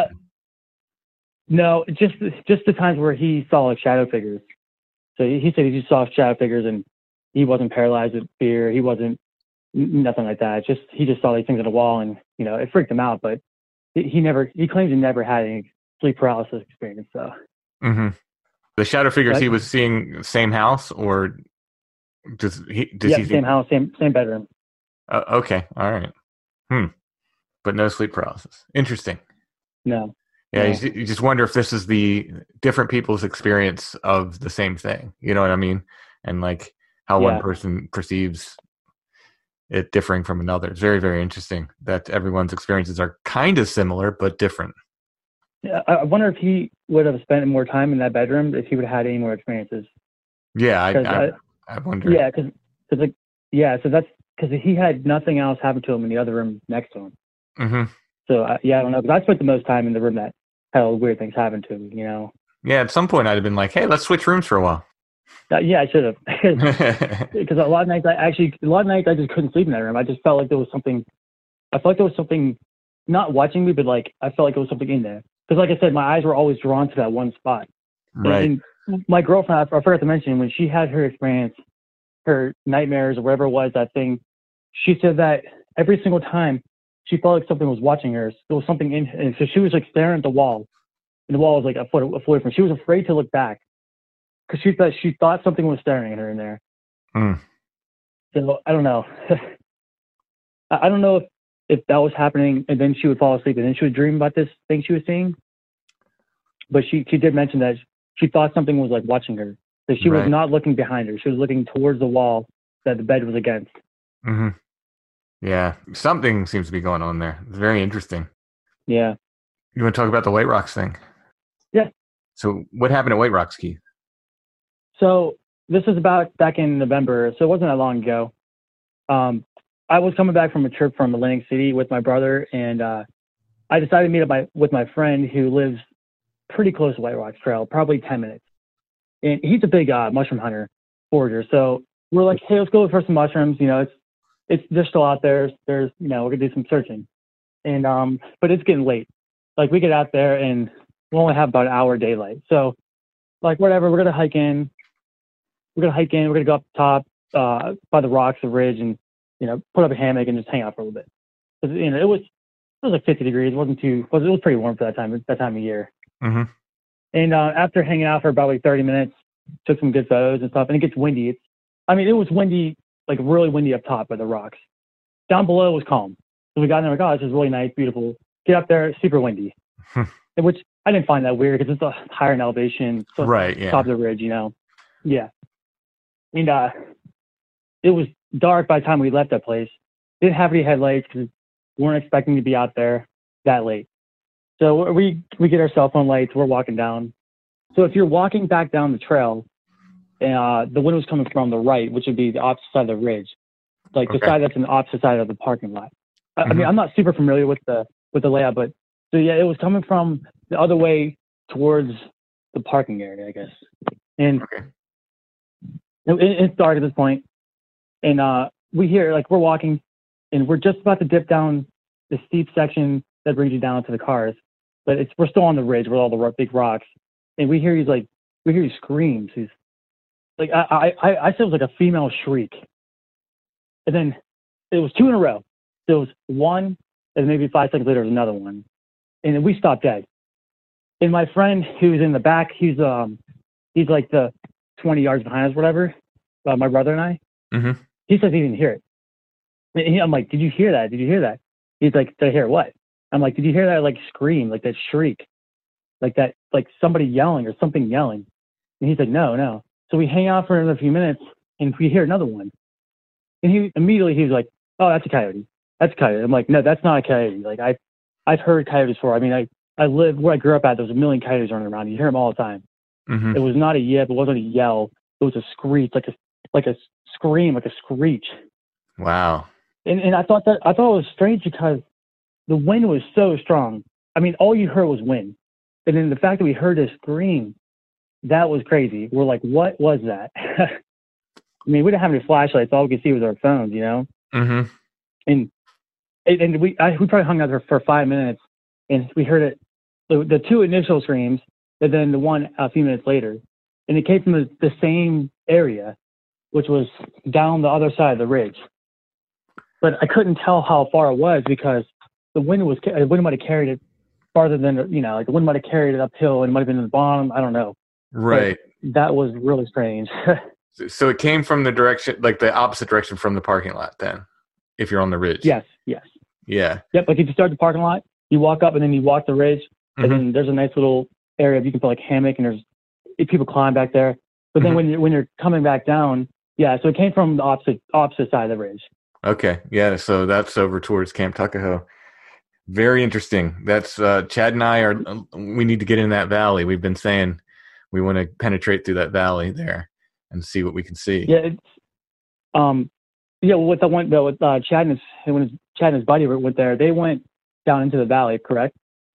Speaker 6: no, just just the times where he saw like shadow figures. So he, he said he just saw shadow figures, and he wasn't paralyzed with fear. He wasn't nothing like that. Just he just saw these things on the wall, and you know it freaked him out. But he, he never he claims he never had any sleep paralysis experience. So.
Speaker 4: Mm-hmm. The shadow figures
Speaker 6: Right.
Speaker 4: he was seeing, same house, or does he? Does
Speaker 6: yeah,
Speaker 4: he
Speaker 6: same
Speaker 4: think,
Speaker 6: house, same same bedroom.
Speaker 4: uh, okay, all right. Hmm. But no sleep paralysis. Interesting.
Speaker 6: No.
Speaker 4: Yeah,
Speaker 6: No.
Speaker 4: you, ju- you just wonder if this is the different people's experience of the same thing. You know what I mean? And like how one
Speaker 6: Yeah.
Speaker 4: person perceives it differing from another. It's very, very interesting that everyone's experiences are kind of similar but different.
Speaker 6: Yeah, I I wonder if he would have spent more time in that bedroom if he would have had any more experiences.
Speaker 4: Yeah, I,
Speaker 6: 'Cause
Speaker 4: I,
Speaker 6: I-
Speaker 4: I wonder.
Speaker 6: Yeah, because like yeah, so that's because he had nothing else happen to him in the other room next to him.
Speaker 4: hmm
Speaker 6: So I, yeah, I don't know. Because I spent the most time in the room that had all the weird things happen to me. You know.
Speaker 4: Yeah, at some point I'd have been like, hey, let's switch rooms for a while.
Speaker 6: Uh, yeah, I should have. Because a lot of nights I actually a lot of nights I just couldn't sleep in that room. I just felt like there was something. I felt like there was something not watching me, but like I felt like there was something in there. Because like I said, my eyes were always drawn to that one spot.
Speaker 4: Right.
Speaker 6: And, and my girlfriend, I forgot to mention, when she had her experience, her nightmares or whatever it was, that thing, she said that every single time she felt like something was watching her. There was something in, and so she was like staring at the wall, and the wall was like a foot, a foot away from her. She was afraid to look back because she thought she thought something was staring at her in there.
Speaker 4: Mm.
Speaker 6: So I don't know. I I don't know if, if that was happening, and then she would fall asleep, and then she would dream about this thing she was seeing. But she she did mention that she thought something was like watching her. So she
Speaker 4: Right.
Speaker 6: was not looking behind her. She was looking towards the wall that the bed was against.
Speaker 4: hmm Yeah, something seems to be going on there. It's very interesting.
Speaker 6: Yeah.
Speaker 4: You want to talk about the White Rocks thing?
Speaker 6: Yeah.
Speaker 4: So what happened at White Rocks, Keith?
Speaker 6: So this was about back in November, so it wasn't that long ago. Um, I was coming back from a trip from Atlantic City with my brother, and uh, I decided to meet up my, with my friend who lives pretty close to White Rocks Trail, probably ten minutes. And he's a big uh, mushroom hunter, forager. So we're like, hey, let's go for some mushrooms. You know, it's it's they're still out there. There's, you know, we're gonna do some searching. And um, but it's getting late. Like we get out there and we only have about an hour daylight. So like whatever, we're gonna hike in. We're gonna hike in. We're gonna go up top uh, by the rocks, the ridge, and you know, put up a hammock and just hang out for a little bit. 'Cause, you know, it was it was like fifty degrees. It wasn't too. It was, it was pretty warm for that time that time of year.
Speaker 4: Mm-hmm.
Speaker 6: And uh, after hanging out for about like thirty minutes, took some good photos and stuff. And it gets windy. It's, I mean, it was windy, like really windy up top by the rocks. Down below was calm. So we got in there, like, oh, this is really nice, beautiful. Get up there, super windy. Which I didn't find that weird because it's a higher in elevation. So
Speaker 4: Right, yeah.
Speaker 6: Top of the ridge, you know. Yeah. And uh, it was dark by the time we left that place. Didn't have any headlights because we weren't expecting to be out there that late. So we we get our cell phone lights. We're walking down. So if you're walking back down the trail, uh, the wind was coming from the right, which would be the opposite side of the ridge, like
Speaker 4: Okay.
Speaker 6: the side that's on the opposite side of the parking lot. I, I
Speaker 4: Mhm.
Speaker 6: mean, I'm not super familiar with the with the layout, but so yeah, it was coming from the other way towards the parking area, I guess. And
Speaker 4: Okay.
Speaker 6: it, it's dark at this point, and uh, we hear like we're walking, and we're just about to dip down the steep section that brings you down to the cars, but it's we're still on the ridge with all the ro- big rocks, and we hear these like we hear these screams. These like I I I said it was like a female shriek, and then it was two in a row. There was one, and maybe five seconds later was another one, and then we stopped dead. And my friend who's in the back, he's um he's like the twenty yards behind us, whatever. Uh, my brother and I.
Speaker 4: Mm-hmm.
Speaker 6: He says he didn't hear it. And he, I'm like, did you hear that? Did you hear that? He's like, did I hear what? I'm like, did you hear that like scream, like that shriek, like that, like somebody yelling or something yelling? And he's like, no, no. So we hang out for another few minutes, and we hear another one. And he immediately he was like, oh, that's a coyote. That's a coyote. I'm like, no, that's not a coyote. Like I, I've heard coyotes before. I mean, I I live where I grew up at. There was a million coyotes running around. You hear them all the time.
Speaker 4: Mm-hmm.
Speaker 6: It was not a yip. It wasn't a yell. It was a screech, like a like a scream, like a screech.
Speaker 4: Wow.
Speaker 6: And and I thought that I thought it was strange because the wind was so strong. I mean, all you heard was wind, and then the fact that we heard a scream, that was crazy. We're like, what was that? I mean, we didn't have any flashlights. All we could see was our phones, you know.
Speaker 4: Mm-hmm.
Speaker 6: And and and we I, we probably hung out there for five minutes, and we heard it, the, the two initial screams, and then the one a few minutes later, and it came from the, the same area, which was down the other side of the ridge. But I couldn't tell how far it was because the wind was the wind might have carried it farther than, you know, like the wind might have carried it uphill and it might have been in the bottom. I don't know.
Speaker 4: Right.
Speaker 6: But that was really strange.
Speaker 4: So it came from the direction, like the opposite direction from the parking lot then, if you're on the ridge.
Speaker 6: Yes, yes.
Speaker 4: Yeah.
Speaker 6: Yep, like if you start the parking lot, you walk up and then you walk the ridge, and
Speaker 4: Mhm.
Speaker 6: then there's a nice little area you can put like hammock, and there's people climb back there. But then
Speaker 4: Mhm.
Speaker 6: when you're when you're coming back down, yeah, so it came from the opposite opposite side of the ridge.
Speaker 4: Okay. Yeah. So that's over towards Camp Tuckahoe. Very interesting. That's uh, Chad and I are, we need to get in that valley. We've been saying we want to penetrate through that valley there and see what we can see.
Speaker 6: Yeah, it's um yeah, with the one with uh Chad and his when his, Chad and his buddy went there, they went down into the valley, correct?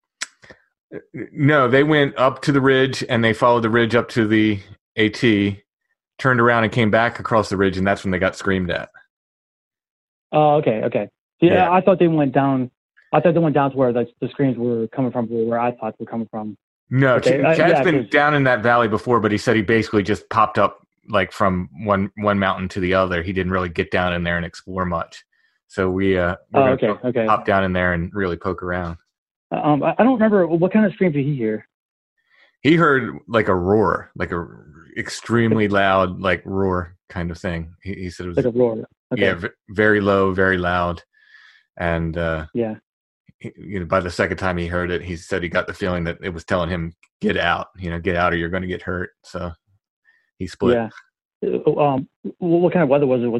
Speaker 4: No, they went up to the ridge and they followed the ridge up to the AT, turned around and came back across the ridge, and that's when they got screamed at.
Speaker 6: Oh, okay, okay. Yeah,
Speaker 4: Yeah.
Speaker 6: I thought they went down. I thought they went down to where the, the screams were coming from, where I thought they were coming from.
Speaker 4: No,
Speaker 6: Okay,
Speaker 4: Ch-
Speaker 6: uh,
Speaker 4: Chad's
Speaker 6: yeah,
Speaker 4: been
Speaker 6: 'cause-
Speaker 4: down in that valley before, but he said he basically just popped up like from one one mountain to the other. He didn't really get down in there and explore much. So we uh we're
Speaker 6: Oh,
Speaker 4: gonna
Speaker 6: okay,
Speaker 4: go-
Speaker 6: okay.
Speaker 4: hop down in there and really poke around.
Speaker 6: Um, I, I don't remember what kind of screams did he hear.
Speaker 4: He heard like a roar, like a extremely loud like roar kind of thing. He, he said it was
Speaker 6: Like a roar. Okay.
Speaker 4: yeah, v- very low, very loud, and uh,
Speaker 6: Yeah.
Speaker 4: he, you know, by the second time he heard it, he said he got the feeling that it was telling him, "Get out, you know, get out, or you're going to get hurt." So he split.
Speaker 6: Yeah. Uh, Um, wh- what kind of weather was it? Was it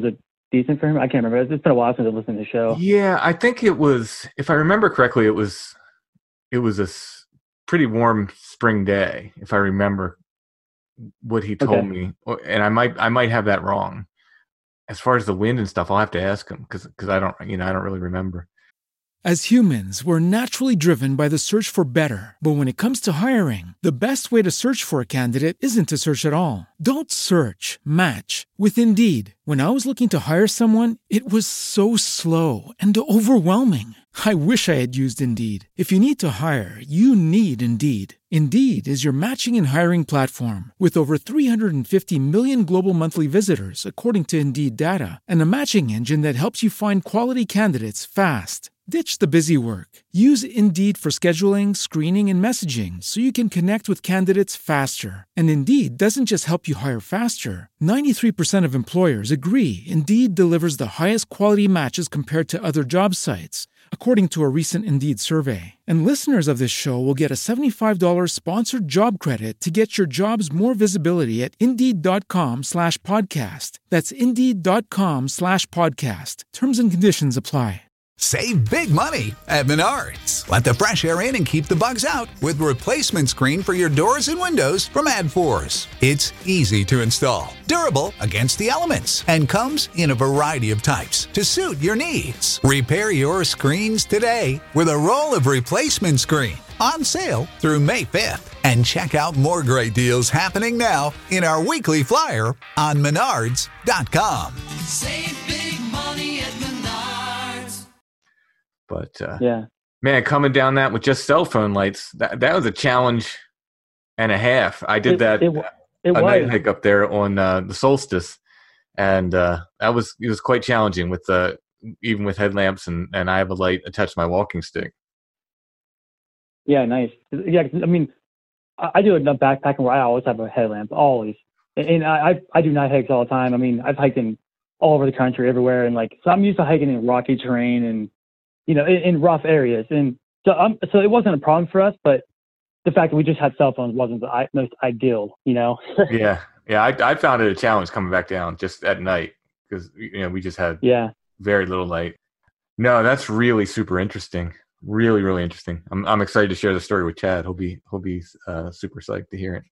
Speaker 6: decent for him? I can't remember. It's it's been a while since I listened to the show.
Speaker 4: Yeah, I think it was, if I remember correctly, it was it was a s- pretty warm spring day, if I remember what he told
Speaker 6: Okay.
Speaker 4: me. Or- And I might I might have that wrong. As far as the wind and stuff, I'll have to ask him because because I don't you know I don't really remember.
Speaker 1: As humans, we're naturally driven by the search for better. But when it comes to hiring, the best way to search for a candidate isn't to search at all. Don't search, match with Indeed. When I was looking to hire someone, it was so slow and overwhelming. I wish I had used Indeed. If you need to hire, you need Indeed. Indeed is your matching and hiring platform with over three hundred fifty million global monthly visitors, according to Indeed data, and a matching engine that helps you find quality candidates fast. Ditch the busy work. Use Indeed for scheduling, screening, and messaging so you can connect with candidates faster. And Indeed doesn't just help you hire faster. ninety-three percent of employers agree Indeed delivers the highest quality matches compared to other job sites, according to a recent Indeed survey. And listeners of this show will get a seventy-five dollars sponsored job credit to get your jobs more visibility at Indeed.com slash podcast. That's Indeed.com slash podcast. Terms and conditions apply.
Speaker 7: Save big money at Menards. Let the fresh air in and keep the bugs out with replacement screen for your doors and windows from AdForce. It's easy to install, durable against the elements, and comes in a variety of types to suit your needs. Repair your screens today with a roll of replacement screen on sale through May fifth. And check out more great deals happening now in our weekly flyer on Menards dot com.
Speaker 8: Save big money at Menards.
Speaker 4: But uh,
Speaker 6: Yeah.
Speaker 4: man, coming down that with just cell phone lights, that that was a challenge and a half. I did
Speaker 6: It-
Speaker 4: that
Speaker 6: it wa- it
Speaker 4: a night
Speaker 6: was.
Speaker 4: hike up there on uh, the solstice, and uh, that was it was quite challenging with uh, even with headlamps, and, and I have a light attached to my walking stick.
Speaker 6: Yeah, nice. Yeah, 'cause, I mean, I, I do enough backpacking where I always have a headlamp, always. And, and I, I I do night hikes all the time. I mean, I've hiked in all over the country, everywhere, and like, so I'm used to hiking in rocky terrain and, you know, in, in rough areas. And so um, so it wasn't a problem for us, but the fact that we just had cell phones wasn't the I- most ideal, you know?
Speaker 4: yeah, yeah, I I found it a challenge coming back down just at night because you know we just had
Speaker 6: Yeah.
Speaker 4: very little light. No, that's really super interesting. Really, really interesting. I'm I'm excited to share the story with Chad. He'll be he'll be uh, super psyched to hear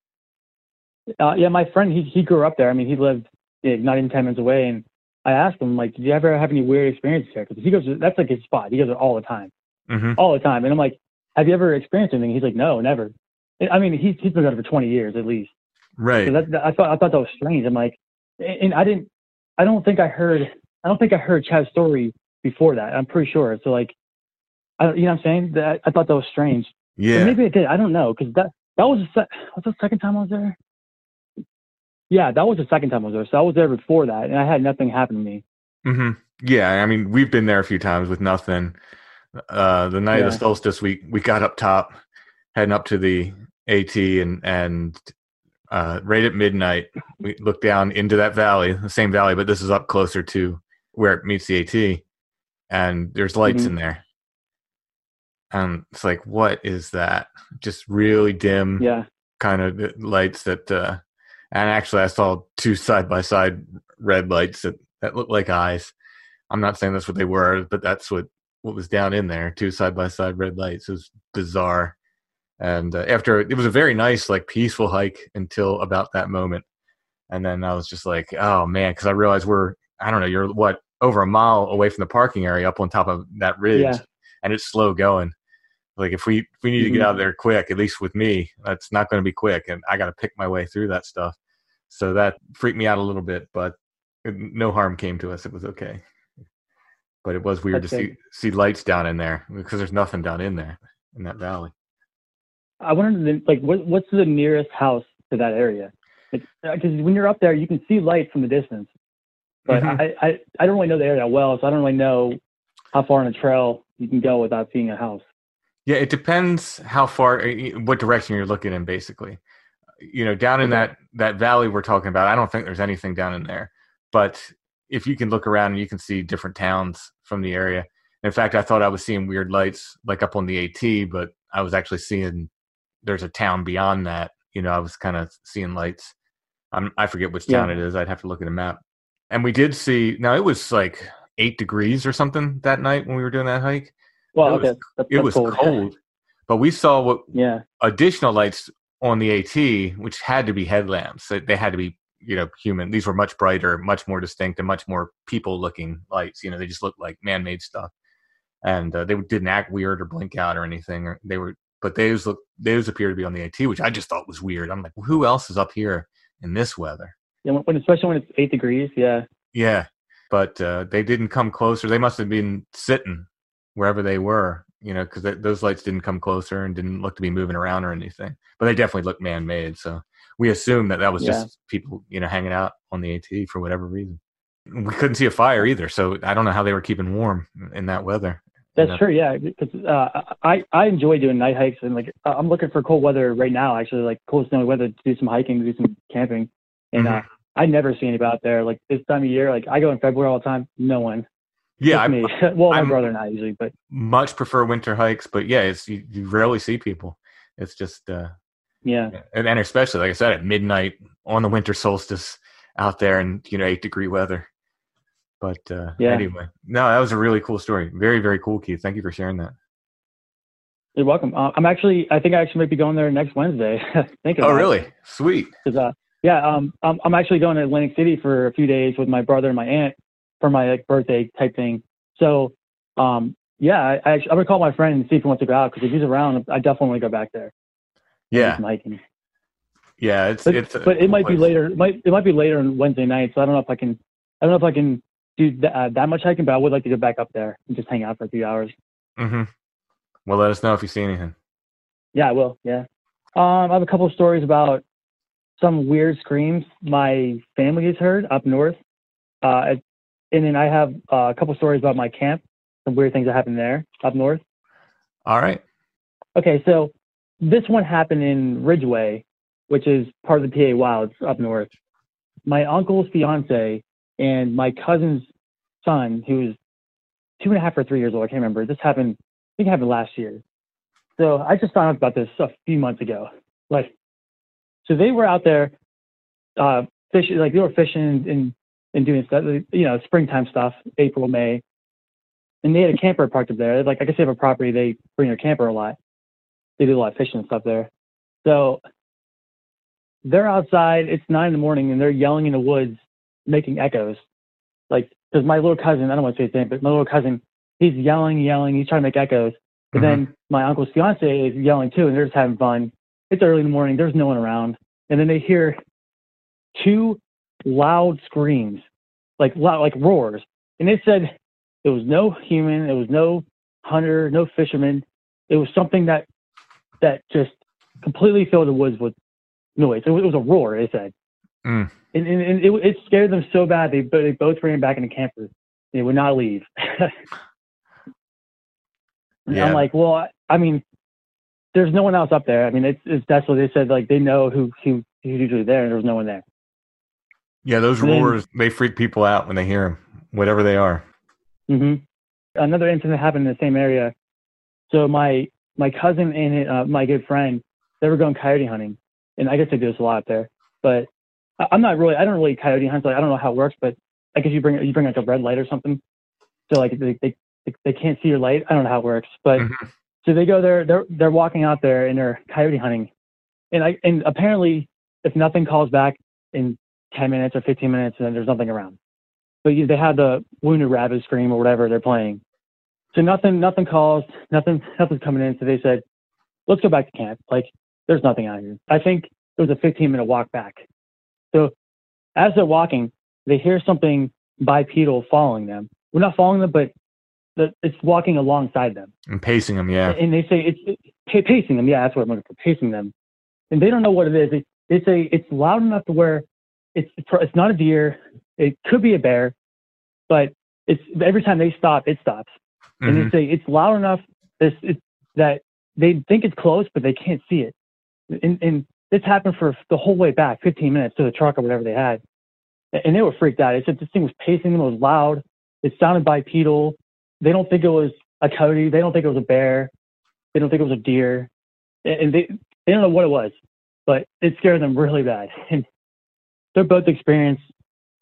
Speaker 4: it.
Speaker 6: Uh, yeah, my friend, he he grew up there. I mean, he lived yeah, not even ten minutes away. And I asked him, like, did you ever have any weird experiences there? Because he goes, that's like his spot. He goes there all the time,
Speaker 4: Mm-hmm.
Speaker 6: all the time. And I'm like, have you ever experienced anything? He's like, no, never. I mean, he's he's been there for twenty years at least.
Speaker 4: Right.
Speaker 6: So that, that, I thought I thought that was strange. I'm like, and I didn't, I don't think I heard, I don't think I heard Chad's story before that. I'm pretty sure. So like, I don't, you know what I'm saying? That I thought that was strange.
Speaker 4: Yeah.
Speaker 6: Or maybe I did. I don't know, because that that was the se- was the second time I was there. Yeah, that was the second time I was there. So I was there before that, and I had nothing happen to me.
Speaker 4: hmm Yeah, I mean, we've been there a few times with nothing. Uh, the night of the
Speaker 6: Yeah.
Speaker 4: solstice, we we got up top, heading up to the AT, and and uh, right at midnight, we looked down into that valley, the same valley, but this is up closer to where it meets the AT, and there's lights
Speaker 6: Mhm.
Speaker 4: in there. And it's like, what is that? Just really dim,
Speaker 6: Yeah,
Speaker 4: kind of lights that. Uh, and actually, I saw two side by side red lights that that looked like eyes. I'm not saying that's what they were, but that's what, what was down in there. Two side by side red lights. It was bizarre. And uh, after it was a very nice, like peaceful hike until about that moment. And then I was just like, oh man, because I realized we're, I don't know, you're what, over a mile away from the parking area up on top of that ridge.
Speaker 6: Yeah.
Speaker 4: And it's slow going. Like if we, if we need to get
Speaker 6: Mhm.
Speaker 4: out of there quick, at least with me, that's not going to be quick. And I got to pick my way through that stuff. So that freaked me out a little bit, but no harm came to us. It was okay. But it was weird
Speaker 6: That's
Speaker 4: to see,
Speaker 6: good.
Speaker 4: see lights down in there because there's nothing down in there in that valley.
Speaker 6: I wondered, like, what what's the nearest house to that area? Because when you're up there, you can see light from the distance. But
Speaker 4: Mhm.
Speaker 6: I, I I don't really know the area well, so I don't really know how far on a trail you can go without seeing a house.
Speaker 4: Yeah, it depends how far, what direction you're looking in, basically. You know, down in that, that valley we're talking about, I don't think there's anything down in there. But if you can look around and you can see different towns from the area. In fact, I thought I was seeing weird lights like up on the AT, but I was actually seeing there's a town beyond that. You know, I was kind of seeing lights. I'm, I forget which town
Speaker 6: Yeah.
Speaker 4: it is. I'd have to look at a map. And we did see. Now it was like eight degrees or something that night when we were doing that hike.
Speaker 6: Well,
Speaker 4: it
Speaker 6: okay,
Speaker 4: was,
Speaker 6: that's,
Speaker 4: it
Speaker 6: that's
Speaker 4: was
Speaker 6: cold.
Speaker 4: cold, but we saw what
Speaker 6: Yeah.
Speaker 4: additional lights on the AT, which had to be headlamps. They they had to be, you know, human. These were much brighter, much more distinct, and much more people-looking lights. You know, they just looked like man-made stuff, and uh, they didn't act weird or blink out or anything. Or they were, but those look, those appear to be on the AT, which I just thought was weird. I'm like, who else is up here in this weather?
Speaker 6: Yeah, when, especially when it's eight degrees. Yeah.
Speaker 4: Yeah, but uh, they didn't come closer. They must have been sitting wherever they were, you know, because those lights didn't come closer and didn't look to be moving around or anything. But they definitely looked man-made. So we assumed that that was
Speaker 6: Yeah.
Speaker 4: just people, you know, hanging out on the AT for whatever reason. We couldn't see a fire either, so I don't know how they were keeping warm in that weather.
Speaker 6: That's
Speaker 4: You know?
Speaker 6: true. Yeah, because uh, I I enjoy doing night hikes, and like I'm looking for cold weather right now. Actually, like cold snowy weather to do some hiking, to do some camping, and
Speaker 4: Mhm.
Speaker 6: uh, I never see anybody out there. Like this time of year, like I go in February all the time. No one.
Speaker 4: Yeah,
Speaker 6: Just
Speaker 4: I
Speaker 6: me. Well, my
Speaker 4: I'm-
Speaker 6: brother and I usually, but
Speaker 4: much prefer winter hikes, but yeah, it's you, you rarely see people. It's just, uh,
Speaker 6: yeah,
Speaker 4: and, and especially like I said, at midnight on the winter solstice out there in, you know, eight degree weather. But uh,
Speaker 6: Yeah.
Speaker 4: anyway, no, that was a really cool story. Very, very cool, Keith. Thank you for sharing that.
Speaker 6: you're welcome. Uh, I'm actually, I think I actually might be going there next Wednesday. Think
Speaker 4: Oh, really? Sweet.
Speaker 6: Cause, uh, yeah, um, I'm, I'm actually going to Atlantic City for a few days with my brother and my aunt for my like, birthday type thing. So, um, yeah, I, I actually, I'm gonna call my friend and see if he wants to go out, because if he's around, I definitely want to go back there. and do
Speaker 4: Yeah,
Speaker 6: some hiking.
Speaker 4: yeah. It's
Speaker 6: But,
Speaker 4: it's. a
Speaker 6: but it
Speaker 4: cool
Speaker 6: might be
Speaker 4: place.
Speaker 6: later. It might it might be later on Wednesday night. So I don't know if I can. I don't know if I can do th- uh, that much hiking, but I would like to go back up there and just hang out for a few hours.
Speaker 4: Mm-hmm. Well, let us know if you see anything.
Speaker 6: Yeah, I will. Yeah. Um, I have a couple of stories about some weird screams my family has heard up north. Uh, and then I have uh, a couple of stories about my camp, some weird things that happened there up north.
Speaker 4: All right.
Speaker 6: Okay, so this one happened in Ridgeway, which is part of the P A Wilds up north. My uncle's fiance and my cousin's son, who was two and a half or three years old, I can't remember. This happened, I think it happened last year. So I just found out about this a few months ago. Like, so they were out there uh, fishing, like they were fishing and, and doing stuff, you know, springtime stuff, April, May. And they had a camper parked up there. Like, I guess they have a property, they bring their camper a lot. They do a lot of fishing and stuff there. So they're outside, it's nine in the morning, and they're yelling in the woods, making echoes. Like, because my little cousin, I don't want to say his name, but my little cousin, he's yelling, yelling, he's trying to make echoes. But
Speaker 4: Mhm.
Speaker 6: then my uncle's fiance is yelling too, and they're just having fun. It's early in the morning, there's no one around. And then they hear two loud screams, like loud, like roars. And they said it was no human, it was no hunter, no fisherman. It was something that that just completely filled the woods with noise. It was, it was a roar, they said.
Speaker 4: Mm.
Speaker 6: And, and, and it, it scared them so bad, they, they both ran back in the camper. They would not leave. And
Speaker 4: Yeah.
Speaker 6: I'm like, well, I, I mean, there's no one else up there. I mean, it's, it's that's what they said. Like, they know who, who who's usually there, and there was no one there.
Speaker 4: Yeah, those
Speaker 6: And then-
Speaker 4: roars, they freak people out when they hear them, whatever they are.
Speaker 6: hmm Another incident happened in the same area. So my my cousin and uh, my good friend, they were going coyote hunting, and I guess they do this a lot up there. But I, I'm not really, I don't really coyote hunt. So I don't know how it works, but I guess you bring you bring like a red light or something, so like they they they can't see your light. I don't know how it works, but
Speaker 4: Mhm.
Speaker 6: so they go there. They're they're walking out there and they're coyote hunting, and I and apparently if nothing calls back in ten minutes or fifteen minutes, then there's nothing around. But you, they had the wounded rabbit scream or whatever they're playing. So nothing, nothing calls, nothing, nothing's coming in. So they said, let's go back to camp. Like, there's nothing out here. I think it was a fifteen minute walk back. So as they're walking, they hear something bipedal following them. We're not following them, but the, it's walking alongside them.
Speaker 4: And pacing them, yeah.
Speaker 6: And they say it's it, pa- pacing them. Yeah, that's what I'm looking for, pacing them. And they don't know what it is. They, they say it's loud enough to where it's it's not a deer. It could be a bear, but it's every time they stop, it stops. And
Speaker 4: Mhm.
Speaker 6: they say it's loud enough this, it, that they think it's close, but they can't see it. And, and this happened for the whole way back, fifteen minutes to the truck or whatever they had. And they were freaked out. They said this thing was pacing them. It was loud. It sounded bipedal. They don't think it was a coyote. They don't think it was a bear. They don't think it was a deer. And they, they don't know what it was, but it scared them really bad. And they're both experienced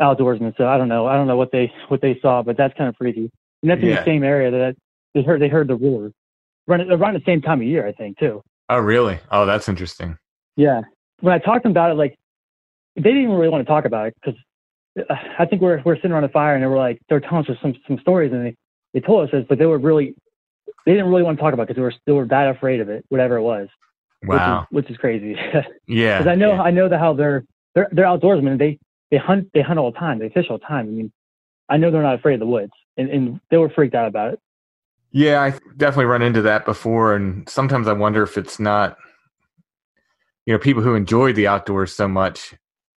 Speaker 6: outdoorsmen. So I don't know. I don't know what they what they saw, but that's kind of freaky. And that's in
Speaker 4: Yeah.
Speaker 6: the same area that they heard they heard the roar around, around the same time of year, I think, too.
Speaker 4: Oh, really? Oh, that's interesting.
Speaker 6: Yeah. When I talked to them about it, like they didn't even really want to talk about it because I think we're we're sitting around a fire and they were like they were telling us some some stories and they, they told us this, but they were really they didn't really want to talk about it because they were they were that afraid of it, whatever it was.
Speaker 4: Wow.
Speaker 6: Which is, which is crazy.
Speaker 4: Yeah.
Speaker 6: Because I know
Speaker 4: yeah.
Speaker 6: I know that how they're they're they're outdoorsmen. They they hunt they hunt all the time. They fish all the time. I mean, I know they're not afraid of the woods, and, and they were freaked out about it.
Speaker 4: Yeah, I definitely run into that before, and sometimes I wonder if it's not, you know, people who enjoy the outdoors so much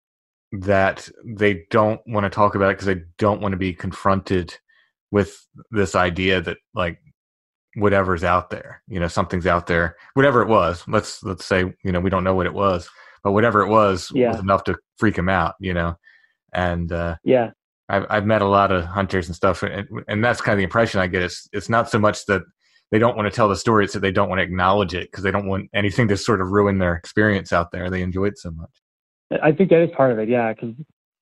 Speaker 4: that they don't want to talk about it because they don't want to be confronted with this idea that like whatever's out there, you know, something's out there, whatever it was. Let's let's say, you know, we don't know what it was, but whatever it was
Speaker 6: Yeah.
Speaker 4: was enough to freak them out, you know, and uh,
Speaker 6: Yeah.
Speaker 4: I've, I've met a lot of hunters and stuff, and, and that's kind of the impression I get. It's it's not so much that they don't want to tell the story; it's that they don't want to acknowledge it because they don't want anything to sort of ruin their experience out there. They enjoy it so much.
Speaker 6: I think that is part of it. Yeah, because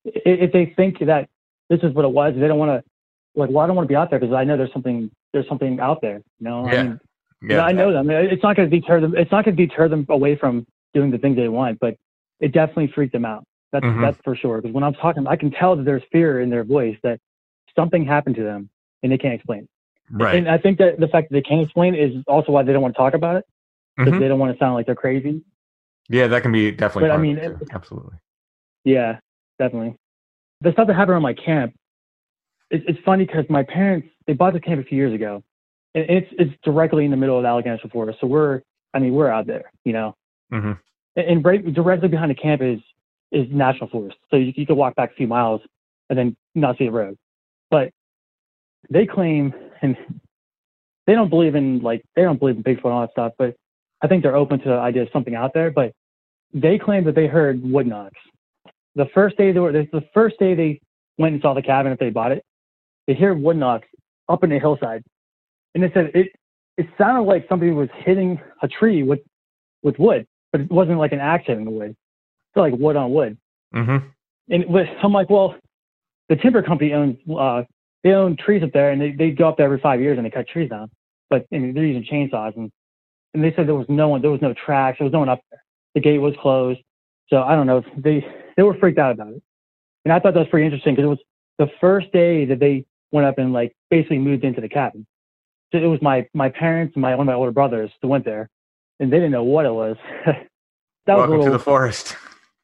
Speaker 6: if they think that this is what it was, they don't want to. Like, well, I don't want to be out there because I know there's something there's something out there. You know,
Speaker 4: Yeah.
Speaker 6: I mean,
Speaker 4: Yeah,
Speaker 6: I know them. It's not going to deter them. It's not going to deter them away from doing the things they want, but it definitely freaked them out. That's
Speaker 4: Mhm.
Speaker 6: that's for sure. Because when I'm talking, I can tell that there's fear in their voice that something happened to them and they can't explain it.
Speaker 4: right.
Speaker 6: And I think that the fact that they can't explain it is also why they don't want to talk about it because
Speaker 4: Mhm.
Speaker 6: they don't want to sound like they're crazy.
Speaker 4: Yeah, that can be definitely.
Speaker 6: But I
Speaker 4: part
Speaker 6: mean,
Speaker 4: of it,
Speaker 6: it-
Speaker 4: too. Absolutely.
Speaker 6: Yeah, definitely. The stuff that happened on my camp, it, it's funny because my parents, they bought the camp a few years ago. And it's it's directly in the middle of the Allegheny National Forest. So we're, I mean, we're out there, you know.
Speaker 4: hmm
Speaker 6: And, and right, directly behind the camp is is National Forest. So you, you could walk back a few miles and then not see the road. But they claim, and they don't believe in, like, they don't believe in Bigfoot and all that stuff, but I think they're open to the idea of something out there. But they claim that they heard wood knocks. The first day they were, the first day they went and saw the cabin if they bought it, they hear wood knocks up in the hillside. And they said it, it sounded like somebody was hitting a tree with, with wood, but it wasn't like an axe hitting the wood. It's like wood on wood.
Speaker 4: hmm
Speaker 6: And but I'm like, well, the timber company owns, uh, they own trees up there, and they, they go up there every five years and they cut trees down. But and they're using chainsaws, and and they said there was no one, there was no tracks, there was no one up there. The gate was closed, so I don't know. They they were freaked out about it, and I thought that was pretty interesting because it was the first day that they went up and like basically moved into the cabin. So it was my my parents and my one of my older brothers that went there, and they didn't know what it was. that
Speaker 4: Welcome
Speaker 6: was a
Speaker 4: to
Speaker 6: little,
Speaker 4: the forest.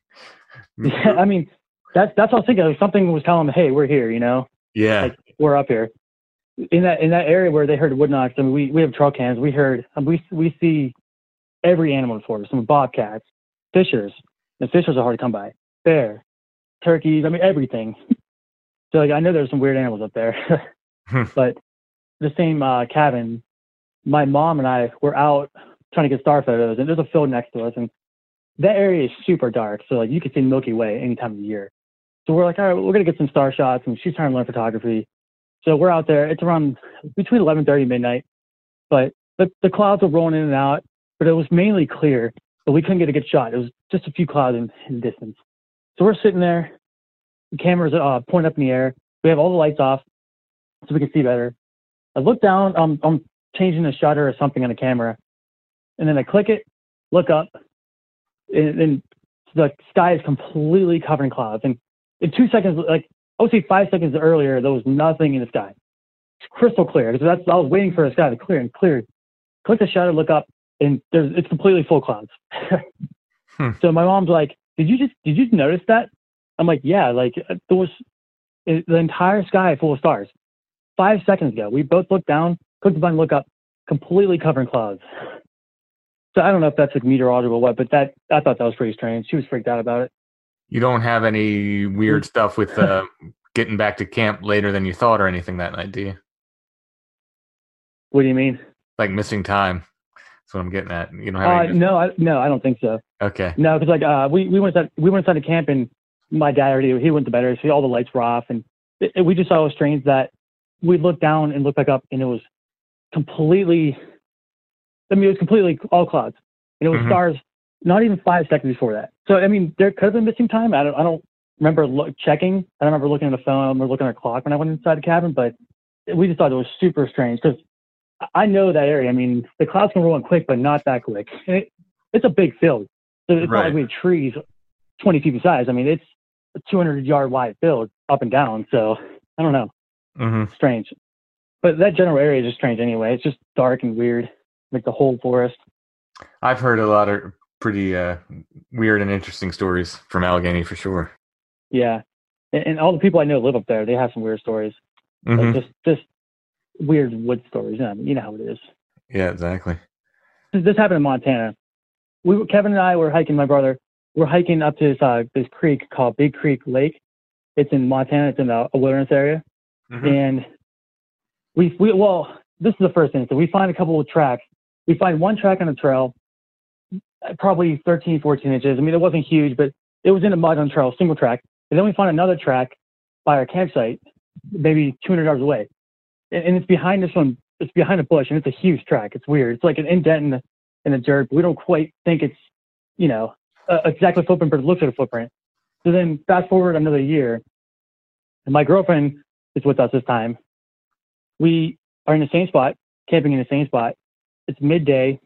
Speaker 6: yeah, I mean, that's that's what I was thinking. Like something was telling them, "Hey, we're here," you know,
Speaker 4: Yeah.
Speaker 6: like we're up here. In that in that area where they heard wood knocks, I mean, we we have trail cams. We heard we we see every animal in the forest. Some bobcats, fishers. And fishers are hard to come by. Bear, turkeys. I mean, everything. So like, I know there's some weird animals up there, but the same uh, cabin. My mom and I were out trying to get star photos, and there's a field next to us, and that area is super dark. So like you can see Milky Way any time of the year. So we're like, all right, we're gonna get some star shots, and she's trying to learn photography. So we're out there. It's around between eleven thirty and midnight, but the, the clouds were rolling in and out, but it was mainly clear, but we couldn't get a good shot. It was just a few clouds in, in the distance. So we're sitting there, the camera's uh, pointing up in the air. We have all the lights off so we can see better. I look down, um, I'm changing the shutter or something on the camera, and then I click it, look up, and, and the sky is completely covered in clouds. And in two seconds, like I would say five seconds earlier, there was nothing in the sky. It's crystal clear. Because that's I was waiting for the sky to clear and clear. Click the shutter, look up, and there's it's completely full clouds.
Speaker 4: Hmm.
Speaker 6: So my mom's like, "Did you just did you notice that?" I'm like, "Yeah." Like there was it, the entire sky full of stars. Five seconds ago, we both looked down, clicked the button, look up, completely covered in clouds. So I don't know if that's like meteorological or what, but that I thought that was pretty strange. She was freaked out about it.
Speaker 4: You don't have any weird stuff with uh, getting back to camp later than you thought or anything that night, do you?
Speaker 6: What do you mean?
Speaker 4: Like missing time. That's what I'm getting at. You don't have
Speaker 6: Uh,
Speaker 4: any.
Speaker 6: no, I, no, I don't think so.
Speaker 4: Okay.
Speaker 6: No, because like uh, we we went inside, we went inside the camp, and my dad already he went to bed already, so all the lights were off, and it, it- we just thought it was strange that we looked down and looked back up, and it was completely. I mean, it was completely all clouds, and it was
Speaker 4: Mhm.
Speaker 6: stars. Not even five seconds before that. So I mean, there could have been missing time. I don't. I don't. remember lo- checking. I don't remember looking at the phone or looking at the clock when I went inside the cabin, but we just thought it was super strange because I know that area. I mean, the clouds can roll in quick, but not that quick. And it, it's a big field. So it's
Speaker 4: Right.
Speaker 6: not like we have trees twenty feet in size. I mean, it's a two hundred yard wide field up and down. So I don't know.
Speaker 4: Mm-hmm.
Speaker 6: Strange. But that general area is just strange anyway. It's just dark and weird, like the whole forest.
Speaker 4: I've heard a lot of pretty uh, weird and interesting stories from Allegheny for sure.
Speaker 6: Yeah. And, and all the people I know live up there. They have some weird stories.
Speaker 4: Mm-hmm.
Speaker 6: Like just, just weird wood stories. Yeah, you know how it is.
Speaker 4: Yeah, exactly.
Speaker 6: This, this happened in Montana. We were, Kevin and I were hiking, my brother, we're hiking up to this, uh, this creek called Big Creek Lake. It's in Montana. It's in a, a wilderness area.
Speaker 4: Mm-hmm.
Speaker 6: And we, we, well, this is the first thing. So we find a couple of tracks. We find one track on the trail, probably thirteen, fourteen inches. I mean, it wasn't huge, but it was in the mud on the trail, single track. And then we find another track by our campsite, maybe two hundred yards away. And, and it's behind this one, it's behind a bush, and it's a huge track. It's weird. It's like an indent in the, in the dirt. We don't quite think it's, you know, uh, exactly footprint, but it looks like a footprint. So then fast forward another year, and my girlfriend is with us this time. We are in the same spot, camping in the same spot. It's midday.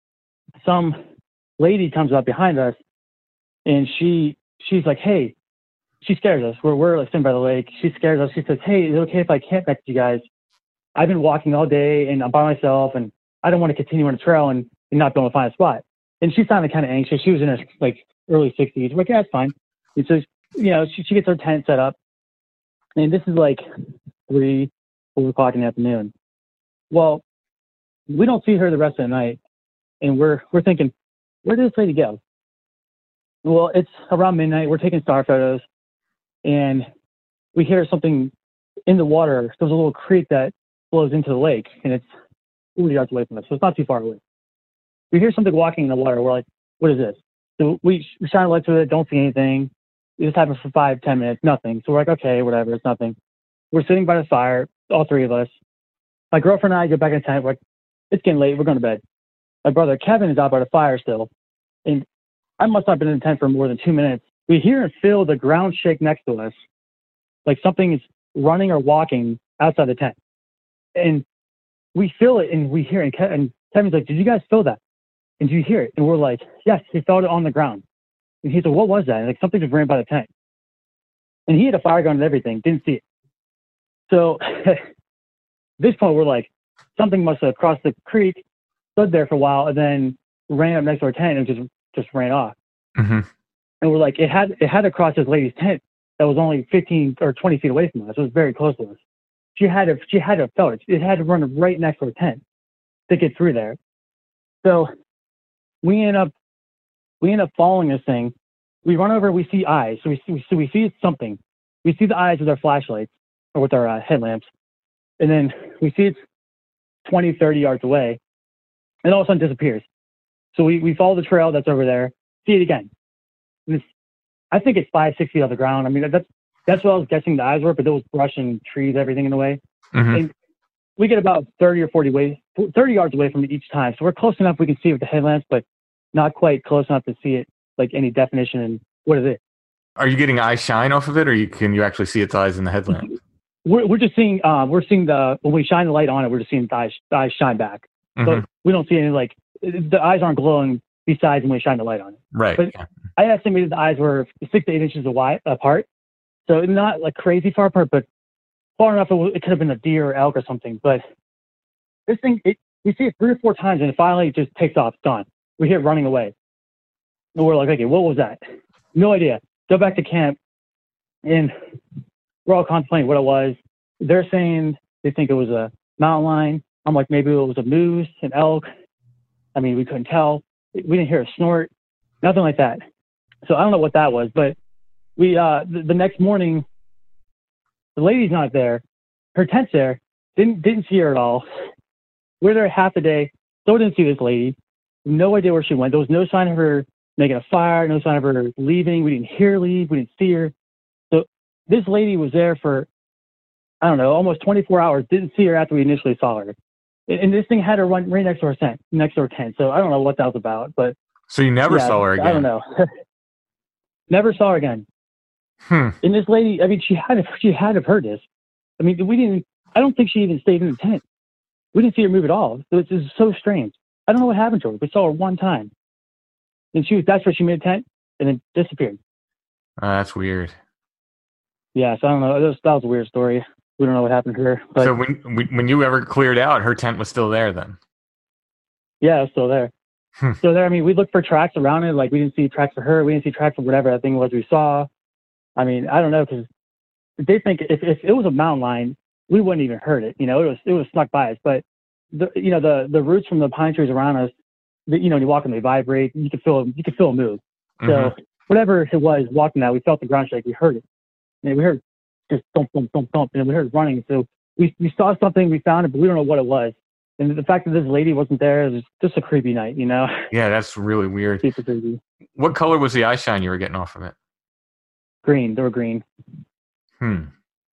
Speaker 6: Some lady comes up behind us, and she she's like, "Hey," she scares us. We're we're like sitting by the lake. She scares us. She says, "Hey, is it okay if I camp next to you guys? I've been walking all day, and I'm by myself, and I don't want to continue on the trail and, and not be able to find a spot." And she sounded kind of anxious. She was in her like early sixties. We're like, "Yeah, it's fine." And so, you know, she she gets her tent set up, and this is like three, four o'clock in the afternoon. Well, we don't see her the rest of the night, and we're we're thinking, where did this lady go? Well, it's around midnight. We're taking star photos, and we hear something in the water. There's a little creek that flows into the lake, and it's forty yards away from us, so it's not too far away. We hear something walking in the water. We're like, what is this? So we, we shine a light through it, don't see anything. It just happened for five, ten minutes, nothing. So we're like, okay, whatever, it's nothing. We're sitting by the fire, all three of us. My girlfriend and I go back in the tent. We're like, it's getting late, we're going to bed. My brother Kevin is out by the fire still, and I must not have been in the tent for more than two minutes. We hear and feel the ground shake next to us, like something is running or walking outside the tent. And we feel it, and we hear it. And, Ke- and Kevin's like, "Did you guys feel that? And do you hear it?" And we're like, "Yes." He felt it on the ground. And he's like, "What was that?" And like, something just ran by the tent. And he had a fire gun and everything, didn't see it. So at this point, we're like, something must have crossed the creek, stood there for a while, and then ran up next to our tent and just just ran off.
Speaker 4: Mm-hmm.
Speaker 6: And we're like, it had it had to cross this lady's tent that was only fifteen or twenty feet away from us. It was very close to us. She had to she had to have felt it. It had to run right next to her tent to get through there. So we end up we end up following this thing. We run over. We see eyes. So we see so we see something. We see the eyes with our flashlights or with our uh, headlamps, and then we see it's twenty, thirty yards away, and all of a sudden disappears. So we, we follow the trail that's over there, see it again. And it's, I think it's five, six feet off the ground. I mean, that's that's what I was guessing the eyes were, but there was brush and trees, everything in the way.
Speaker 4: Mm-hmm.
Speaker 6: And we get about thirty or forty ways, thirty yards away from it each time. So we're close enough we can see it with the headlamps, but not quite close enough to see it, like any definition and what is it.
Speaker 4: Are you getting eye shine off of it, or you, can you actually see its eyes in the headlamp?
Speaker 6: We're we're just seeing uh, we're seeing the when we shine the light on it, we're just seeing the eyes, the eyes shine back.
Speaker 4: Mm-hmm.
Speaker 6: So we don't see any like the eyes aren't glowing besides when we shine the light on it.
Speaker 4: Right.
Speaker 6: But
Speaker 4: Yeah.
Speaker 6: I estimated the eyes were six to eight inches wide apart, so not like crazy far apart, but far enough it, it could have been a deer or elk or something. But this thing, it, we see it three or four times, and it finally just takes off. It's gone. We hear it running away, and we're like, okay, what was that? No idea. Go back to camp, and we're all contemplating what it was. They're saying they think it was a mountain lion. I'm like, maybe it was a moose, an elk. I mean, we couldn't tell. We didn't hear a snort, nothing like that. So I don't know what that was, but we, uh, the, the next morning, the lady's not there. Her tent's there. Didn't, didn't see her at all. We're there half the day. Still didn't see this lady. No idea where she went. There was no sign of her making a fire, no sign of her leaving. We didn't hear her leave. We didn't see her. So this lady was there for, I don't know, almost twenty-four hours. Didn't see her after we initially saw her. And, and this thing had her run right next to our tent, next to our tent. So I don't know what that was about, but
Speaker 4: So you never
Speaker 6: yeah,
Speaker 4: saw her again?
Speaker 6: I don't know. Never saw her again.
Speaker 4: Hmm.
Speaker 6: And this lady, I mean, she had to, she had to have heard this. I mean, we didn't. I don't think she even stayed in the tent. We didn't see her move at all. So it's just so strange. I don't know what happened to her. We saw her one time, and she was desperate. She made a tent and then disappeared.
Speaker 4: Uh, that's weird.
Speaker 6: Yeah, so I don't know. That was, that was a weird story. We don't know what happened to her. But
Speaker 4: So when when you ever cleared out, her tent was still there then?
Speaker 6: yeah, it's still there.
Speaker 4: Hmm.
Speaker 6: Still there. I mean, we looked for tracks around it. Like, we didn't see tracks for her. We didn't see tracks for whatever that thing was we saw. I mean, I don't know, because they think if, if it was a mountain lion, we wouldn't even heard it. You know, it was it was snuck by us. But, the, you know, the, the roots from the pine trees around us, the, you know, you walk and they vibrate. You could feel you could feel a move. So
Speaker 4: Mhm.
Speaker 6: whatever it was walking out, we felt the ground shake. We heard it. And we heard just thump, thump, thump, thump. And we heard it running. So we, we saw something, we found it, but we don't know what it was. And the fact that this lady wasn't there was just a creepy night, you know?
Speaker 4: Yeah, that's really weird.
Speaker 6: Super creepy.
Speaker 4: What color was the eye shine you were getting off of it?
Speaker 6: Green. They were green.
Speaker 4: Hmm.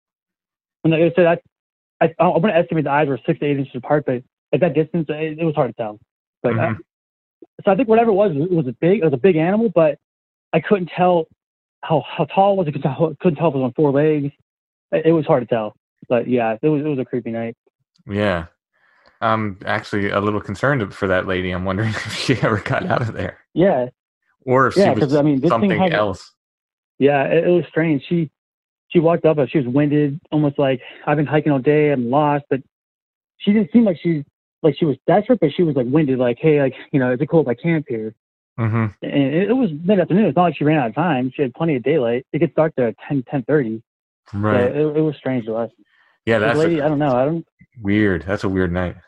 Speaker 6: And like I said, I, I, I'm going to estimate the eyes were six to eight inches apart, but at that distance, it, it was hard to tell. But
Speaker 4: Mhm.
Speaker 6: I, so I think whatever it was, it was a big, it was a big animal, but I couldn't tell how, how tall it was. I couldn't tell, couldn't tell if it was on four legs. It, it was hard to tell. But yeah, it was it was a creepy night.
Speaker 4: Yeah. I'm actually a little concerned for that lady. I'm wondering if she ever got out of there.
Speaker 6: Yeah,
Speaker 4: Or if
Speaker 6: yeah,
Speaker 4: she was
Speaker 6: 'cause, I mean, this thing
Speaker 4: something
Speaker 6: had-
Speaker 4: else.
Speaker 6: yeah, it, it was strange. She she walked up, but she was winded, almost like I've been hiking all day, I'm lost. But she didn't seem like she like she was desperate, but she was like winded, like, hey, like, you know, is it cool if I camp here?
Speaker 4: Mm-hmm.
Speaker 6: And it, it was mid afternoon. It's not like she ran out of time. She had plenty of daylight. It gets dark there at ten, ten thirty.
Speaker 4: Right.
Speaker 6: So it, it was strange to us.
Speaker 4: Yeah,
Speaker 6: This
Speaker 4: that's
Speaker 6: lady,
Speaker 4: a-
Speaker 6: I don't know. I don't.
Speaker 4: weird. That's a weird night.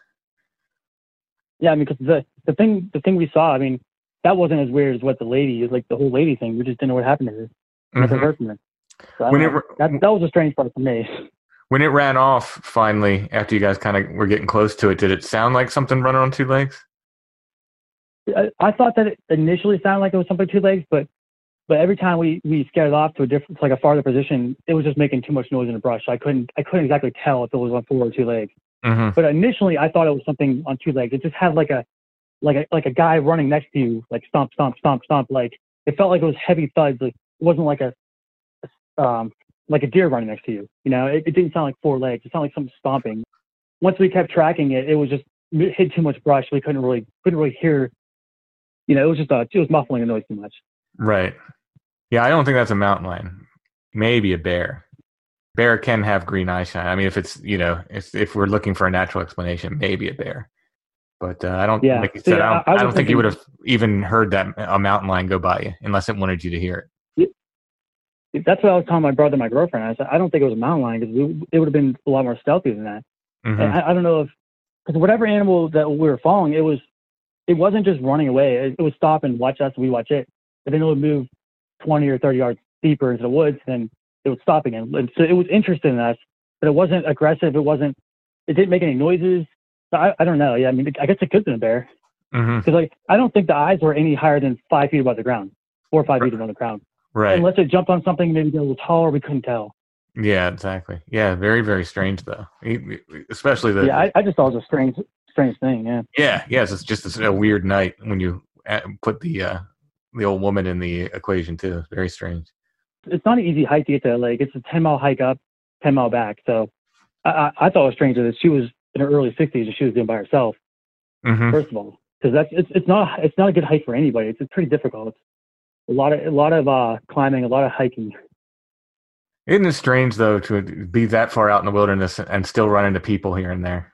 Speaker 6: Yeah, I mean, because the the thing the thing we saw, I mean, that wasn't as weird as what the lady is like. The whole lady thing, we just didn't know what happened to her. Never
Speaker 4: Mhm.
Speaker 6: heard from her. So I
Speaker 4: When
Speaker 6: don't
Speaker 4: it
Speaker 6: know.
Speaker 4: re-
Speaker 6: that that was a strange part for me.
Speaker 4: When it ran off, finally, after you guys kind of were getting close to it, did it sound like something running on two legs?
Speaker 6: I, I thought that it initially sounded like it was something two legs, but but every time we we scared it off to a different, like a farther position, it was just making too much noise in the brush. I couldn't I couldn't exactly tell if it was on four or two legs.
Speaker 4: Mm-hmm.
Speaker 6: But initially, I thought it was something on two legs. It just had like a like a like a guy running next to you, like stomp, stomp, stomp, stomp. Like it felt like it was heavy thuds. Like it wasn't like a um like a deer running next to you. You know, it, it didn't sound like four legs. It sounded like something stomping. Once we kept tracking it, it was just it hit too much brush. We couldn't really couldn't really hear. You know, it was just uh, it was muffling the noise too much.
Speaker 4: Right. Yeah, I don't think that's a mountain lion. Maybe a bear. Bear can have green eye shine. I mean, if it's, you know, if, if we're looking for a natural explanation, maybe a bear. But uh, I don't,
Speaker 6: Yeah.
Speaker 4: like you said,
Speaker 6: Yeah,
Speaker 4: I don't,
Speaker 6: I- I
Speaker 4: I don't
Speaker 6: was
Speaker 4: think you would
Speaker 6: thinking-
Speaker 4: have even heard that a mountain lion go by you unless it wanted you to hear it.
Speaker 6: That's what I was telling my brother and my girlfriend. I said I don't think it was a mountain lion because it would have been a lot more stealthy than that.
Speaker 4: Mhm.
Speaker 6: And I, I don't know if because whatever animal that we were following, it was it wasn't just running away. It, it would stop and watch us, and we watch it. But then it would move twenty or thirty yards deeper into the woods, and it would stop again. And so it was interested in us, but it wasn't aggressive. It wasn't. It didn't make any noises. So I, I don't know. Yeah, I mean, I guess it could have been a bear
Speaker 4: Mhm.
Speaker 6: because like I don't think the eyes were any higher than five feet above the ground, four or five feet above the ground.
Speaker 4: Right.
Speaker 6: Unless it jumped on something, maybe a little taller, we couldn't tell.
Speaker 4: Yeah, exactly. Yeah, very, very strange though. E- Especially the
Speaker 6: Yeah, I, I just thought it was a strange, strange thing. Yeah.
Speaker 4: yeah, yes, it's just a weird night when you uh, put the uh, the old woman in the equation too. It's very strange.
Speaker 6: It's not an easy hike to get to that lake. It's a ten mile hike up, ten mile back. So I, I, I thought it was strange that she was in her early sixties and she was doing by herself.
Speaker 4: Mhm.
Speaker 6: First of all, because that's it's it's not it's not a good hike for anybody. It's, it's pretty difficult. It's a lot of a lot of uh, climbing, a lot of hiking.
Speaker 4: Isn't it strange though to be that far out in the wilderness and still run into people here and there?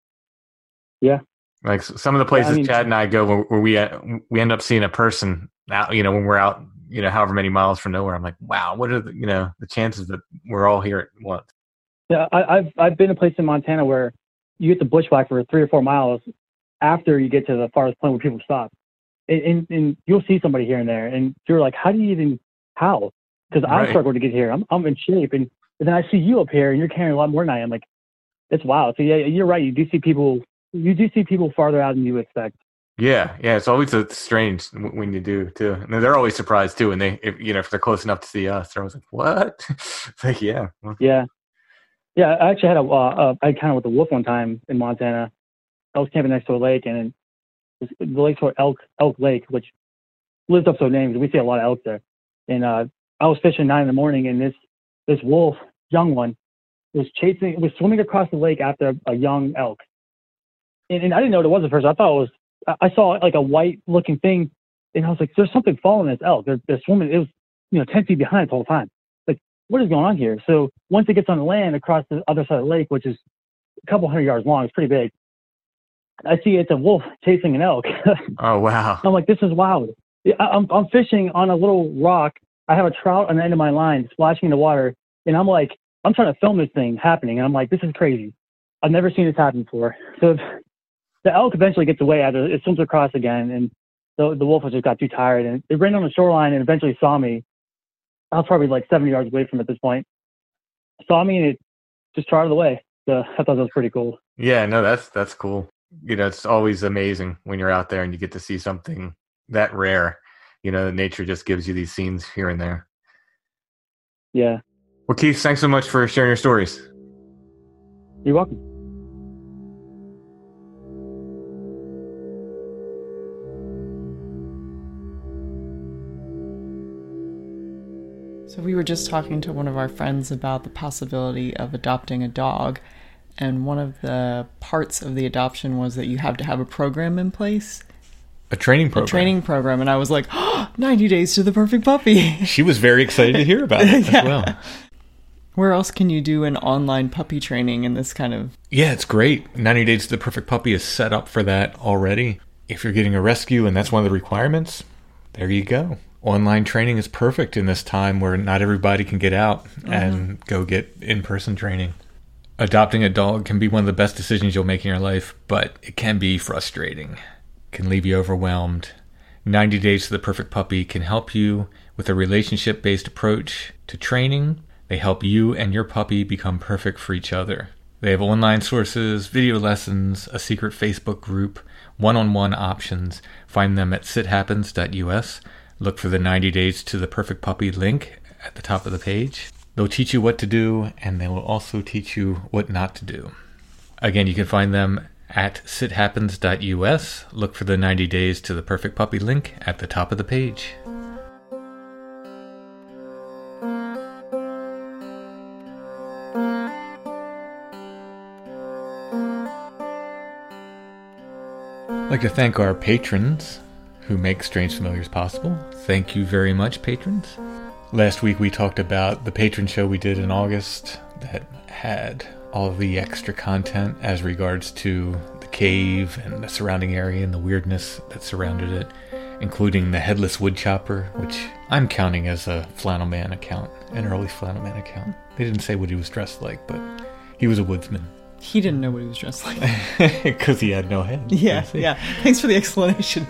Speaker 6: Yeah.
Speaker 4: Like s- some of the places
Speaker 6: Yeah, I mean-
Speaker 4: Chad and I go where, where we uh, we end up seeing a person out, you know, when we're out, you know, however many miles from nowhere. I'm like, wow, what are the, you know, the chances that we're all here at once?
Speaker 6: Yeah, I, I've I've been to a place in Montana where you get the bushwhack for three or four miles after you get to the farthest point where people stop, and, and, and you'll see somebody here and there, and you're like, how do you even how? Because I'm
Speaker 4: Right.
Speaker 6: struggling to get here. I'm I'm in shape, and, and then I see you up here, and you're carrying a lot more than I am. Like, it's wild. So yeah, you're right. You do see people. You do see people farther out than you expect.
Speaker 4: Yeah, yeah, it's always a strange w- when you do too. And they're always surprised too when they, if, you know, if they're close enough to see us. They're always like, "What?" It's like, yeah, well,
Speaker 6: Yeah, yeah. I actually had a uh, uh, I kind of with the wolf one time in Montana. I was camping next to a lake, and it was, the lake's called Elk Elk Lake, which lives up to a name because we see a lot of elk there. And uh, I was fishing nine in the morning, and this this wolf, young one, was chasing, was swimming across the lake after a young elk. And, and I didn't know what it was at first. I thought it was, I saw like a white looking thing, and I was like, there's something following this elk. They're, they're swimming. It was, you know, ten feet behind the whole time. Like, what is going on here? So once it gets on the land across the other side of the lake, which is a couple hundred yards long, it's pretty big, I see it's a wolf chasing an elk.
Speaker 4: Oh, wow.
Speaker 6: I'm like, this is wild. I, I'm, I'm fishing on a little rock. I have a trout on the end of my line splashing in the water, and I'm like, I'm trying to film this thing happening, and I'm like, this is crazy. I've never seen this happen before. So the elk eventually gets away after it swims across again, and the, the wolf just got too tired, and it ran on the shoreline and eventually saw me. I was probably like seventy yards away from it at this point. Saw me, and it just trotted away. So I thought that was pretty cool.
Speaker 4: Yeah, no, that's that's cool. You know, it's always amazing when you're out there and you get to see something that rare. You know, nature just gives you these scenes here and there.
Speaker 6: Yeah.
Speaker 4: Well, Keith, thanks so much for sharing your stories.
Speaker 6: You're welcome.
Speaker 5: So we were just talking to one of our friends about the possibility of adopting a dog, and one of the parts of the adoption was that you have to have a program in place.
Speaker 4: A training program.
Speaker 5: A training program, and I was like, oh, ninety days to the perfect puppy.
Speaker 4: She was very excited to hear about it
Speaker 5: Yeah.
Speaker 4: as well.
Speaker 5: Where else can you do an online puppy training in this kind of...
Speaker 4: Yeah, it's great. ninety Days to the Perfect Puppy is set up for that already. If you're getting a rescue and that's one of the requirements, there you go. Online training is perfect in this time where not everybody can get out mm-hmm. and go get in-person training. Adopting a dog can be one of the best decisions you'll make in your life, but it can be frustrating. It can leave you overwhelmed. ninety Days to the Perfect Puppy can help you with a relationship-based approach to training. They help you and your puppy become perfect for each other. They have online sources, video lessons, a secret Facebook group, one-on-one options. Find them at sit happens dot U S. Look for the ninety Days to the Perfect Puppy link at the top of the page. They'll teach you what to do, and they will also teach you what not to do. Again, you can find them at sit happens dot U S. Look for the ninety Days to the Perfect Puppy link at the top of the page. I'd like to thank our patrons who make Strange Familiars possible. Thank you very much, patrons. Last week we talked about the patron show we did in August that had all of the extra content as regards to the cave and the surrounding area and the weirdness that surrounded it, including the Headless Woodchopper, which I'm counting as a Flannel Man account, an early Flannel Man account. They didn't say what he was dressed like, but he was a woodsman.
Speaker 5: He didn't know what he was dressed like.
Speaker 4: Because he had no head.
Speaker 5: Yeah, yeah. Thanks for the explanation.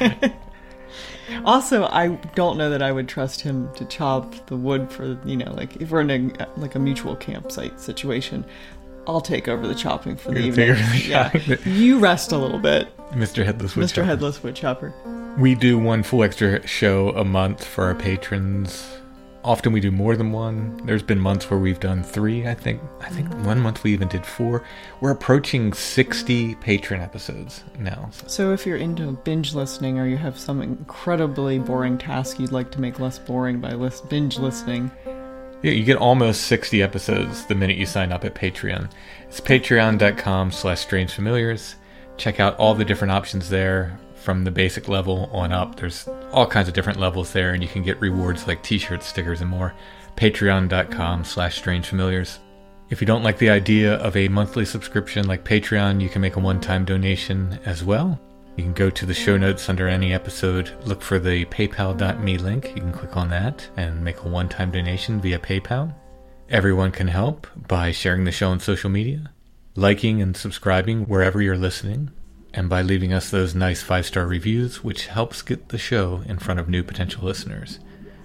Speaker 5: Also, I don't know that I would trust him to chop the wood for, you know, like, if we're in a, like a mutual campsite situation, I'll take over the chopping for the evening. Yeah. You rest a little bit.
Speaker 4: Mister Headless Woodchopper.
Speaker 5: Mister Headless Woodchopper.
Speaker 4: We do one full extra show a month for our patrons. Often we do more than one. There's been months where we've done three, I think. I think one month we even did four. We're approaching sixty patron episodes now. So.
Speaker 5: so if you're into binge listening, or you have some incredibly boring task you'd like to make less boring by list- binge listening...
Speaker 4: Yeah, you get almost sixty episodes the minute you sign up at Patreon. It's patreon.com slash strangefamiliars. Check out all the different options there. From the basic level on up, there's all kinds of different levels there, and you can get rewards like t-shirts, stickers, and more. Patreon.com slash strangefamiliars. If you don't like the idea of a monthly subscription like Patreon, you can make a one-time donation as well. You can go to the show notes under any episode, look for the paypal dot me link. You can click on that and make a one-time donation via PayPal. Everyone can help by sharing the show on social media, liking and subscribing wherever you're listening, and by leaving us those nice five-star reviews, which helps get the show in front of new potential listeners.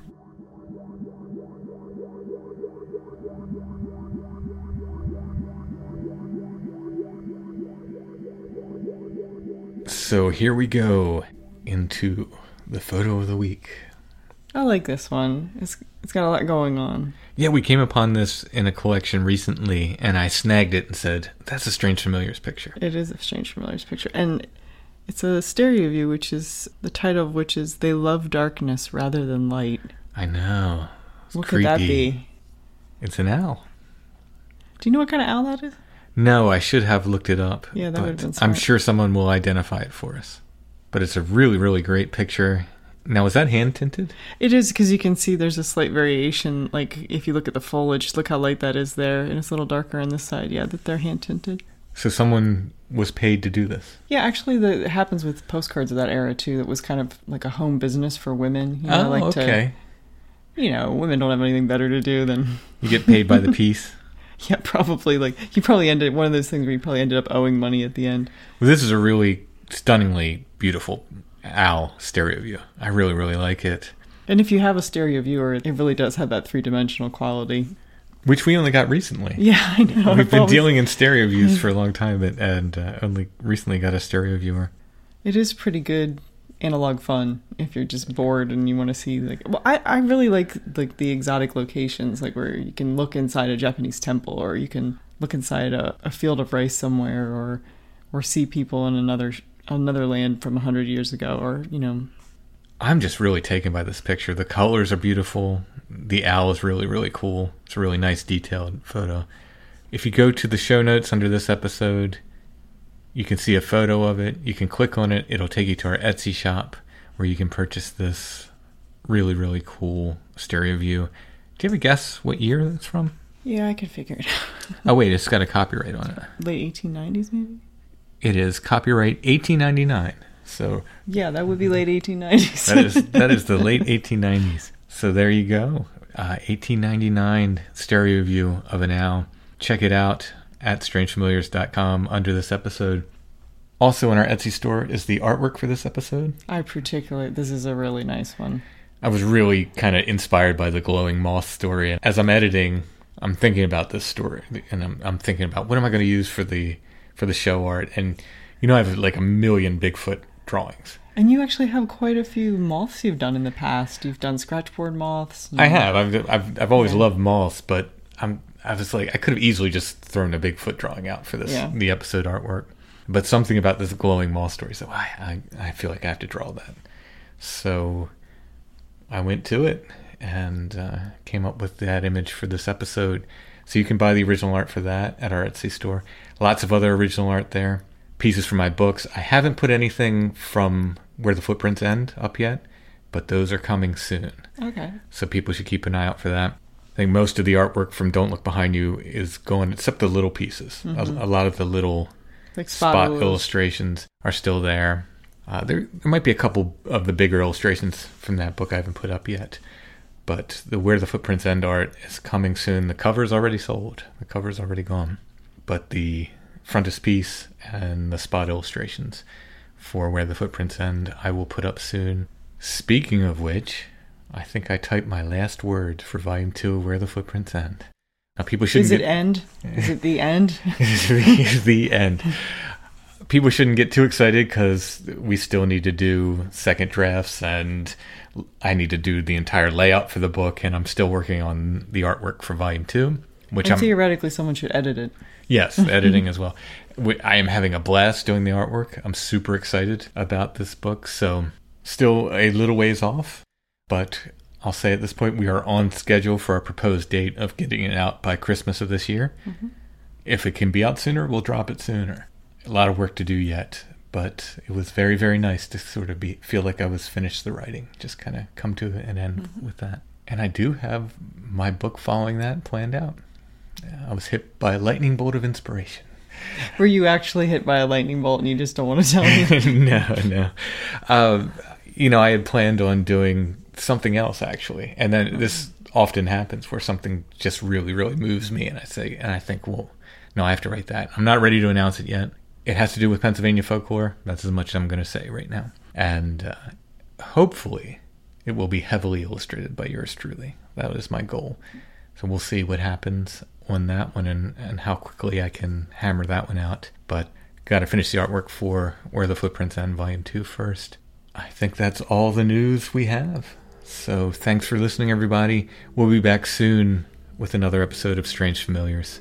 Speaker 4: So here we go into the photo of the week.
Speaker 5: I like this one. It's it's got a lot going on.
Speaker 4: Yeah, we came upon this in a collection recently, and I snagged it and said, that's a Strange Familiars picture.
Speaker 5: It is a Strange Familiars picture. And it's a stereo view, which is, the title of which is They Love Darkness Rather Than Light.
Speaker 4: I know. It's
Speaker 5: what
Speaker 4: creepy.
Speaker 5: could that be?
Speaker 4: It's an owl.
Speaker 5: Do you know what kind of owl that is?
Speaker 4: No, I should have looked it up.
Speaker 5: Yeah, that
Speaker 4: but
Speaker 5: would have been
Speaker 4: I'm
Speaker 5: smart.
Speaker 4: sure someone will identify it for us. But it's a really, really great picture. Now, is that hand tinted?
Speaker 5: It is, because you can see there's a slight variation. Like, if you look at the foliage, look how light that is there, and it's a little darker on this side. Yeah, that they're hand tinted.
Speaker 4: So someone was paid to do this?
Speaker 5: Yeah, actually, the, it happens with postcards of that era, too. That was kind of like a home business for women. You know,
Speaker 4: Oh,
Speaker 5: like
Speaker 4: okay.
Speaker 5: To, you know, women don't have anything better to do than...
Speaker 4: You get paid by the piece?
Speaker 5: Yeah, probably. Like, you probably ended... One of those things where you probably ended up owing money at the end.
Speaker 4: Well, this is a really stunningly beautiful owl stereo view. I really, really like it.
Speaker 5: And if you have a stereo viewer, it really does have that three-dimensional quality.
Speaker 4: Which we only got recently.
Speaker 5: Yeah, I know.
Speaker 4: We've been
Speaker 5: always...
Speaker 4: dealing in stereo views for a long time, and, and uh, only recently got a stereo viewer.
Speaker 5: It is pretty good analog fun if you're just bored and you want to see, like... Well, I, I really like like the exotic locations, like where you can look inside a Japanese temple, or you can look inside a, a field of rice somewhere, or or see people in another another land from a hundred years ago, or, you know...
Speaker 4: I'm just really taken by this picture. The colors are beautiful. The owl is really, really cool. It's a really nice detailed photo. If you go to the show notes under this episode, you can see a photo of it. You can click on it. It'll take you to our Etsy shop where you can purchase this really, really cool stereo view. Do you have a guess what year that's from?
Speaker 5: Yeah, I can figure it out.
Speaker 4: Oh, wait, it's got a copyright on it.
Speaker 5: Late eighteen nineties, maybe?
Speaker 4: It is copyright eighteen ninety-nine. So
Speaker 5: yeah, that would be late eighteen nineties.
Speaker 4: that is that is the late eighteen nineties. So there you go. Uh, eighteen ninety-nine stereo view of an owl. Check it out at strange familiars dot com under this episode. Also in our Etsy store is the artwork for this episode.
Speaker 5: I particularly, this is a really nice one.
Speaker 4: I was really kind of inspired by the glowing moth story. As I'm editing, I'm thinking about this story, and I'm I'm thinking about what am I going to use for the for the show art. And you know, I have like a million Bigfoot drawings.
Speaker 5: And you actually have quite a few moths you've done in the past. You've done scratchboard moths.
Speaker 4: I have. I've I've I've always
Speaker 5: Yeah.
Speaker 4: loved moths, but I'm I was like I could have easily just thrown a Bigfoot drawing out for this
Speaker 5: Yeah.
Speaker 4: the episode artwork. But something about this glowing moth story, so I, I I feel like I have to draw that. So I went to it and uh, came up with that image for this episode. So you can buy the original art for that at our Etsy store. Lots of other original art there. Pieces from my books. I haven't put anything from Where the Footprints End up yet, but those are coming soon.
Speaker 5: Okay.
Speaker 4: So people should keep an eye out for that. I think most of the artwork from Don't Look Behind You is going, except the little pieces.
Speaker 5: Mhm.
Speaker 4: A, a lot of the little
Speaker 5: Like
Speaker 4: spot,
Speaker 5: spot illustrations.
Speaker 4: illustrations are still there. Uh, there. There might be a couple of the bigger illustrations from that book I haven't put up yet. But the Where the Footprints End art is coming soon. The cover's already sold. The cover's already gone. But the frontispiece and the spot illustrations for Where the Footprints End I will put up soon. Speaking of which, I think I typed my last word for volume two of Where the Footprints End. Now people shouldn't
Speaker 5: Is it
Speaker 4: get...
Speaker 5: end? Is it the end?
Speaker 4: the, the end. People shouldn't get too excited because we still need to do second drafts, and I need to do the entire layout for the book, and I'm still working on the artwork for volume two, which
Speaker 5: And
Speaker 4: I'm
Speaker 5: theoretically, someone should edit it.
Speaker 4: yes, editing as well. Wh- I am having a blast doing the artwork. I'm super excited about this book, so still a little ways off, but I'll say at this point we are on schedule for our proposed date of getting it out by Christmas of this year.
Speaker 5: Mm-hmm.
Speaker 4: If it can be out sooner, we'll drop it sooner. A lot of work to do yet, but it was very, very nice to sort of be feel like I was finished the writing, just kind of come to an end
Speaker 5: Mm-hmm.
Speaker 4: with that. And I do have my book following that planned out. I was hit by a lightning bolt of inspiration.
Speaker 5: Were you actually hit by a lightning bolt and you just don't want to tell me?
Speaker 4: no, no. Um, you know, I had planned on doing something else actually, and then this often happens where something just really, really moves me, and I say, and I think, well, no, I have to write that. I'm not ready to announce it yet. It has to do with Pennsylvania folklore. That's as much as I'm going to say right now, and uh, hopefully, it will be heavily illustrated by yours truly. That is my goal. So we'll see what happens on that one and, and how quickly I can hammer that one out. But got to finish the artwork for Where the Footprints End Volume two first. I think that's all the news we have. So thanks for listening, everybody. We'll be back soon with another episode of Strange Familiars.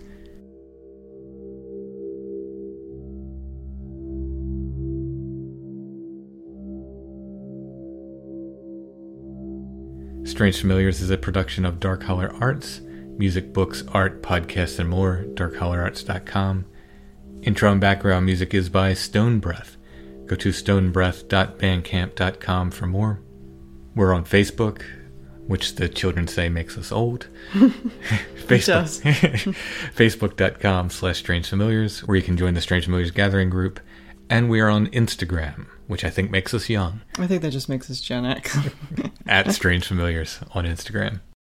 Speaker 4: Strange Familiars is a production of Dark Holler Arts. Music, books, art, podcasts, and more. dark holler arts dot com. Intro and background music is by Stone Breath. Go to stone breath dot bandcamp dot com for more. We're on Facebook, which the children say makes us old. Facebook, Facebook.com slash Strange Familiars, where you can join the Strange Familiars Gathering group. And we are on Instagram, which I think makes us young.
Speaker 5: I think that just makes us Gen X.
Speaker 4: At Strange Familiars on Instagram.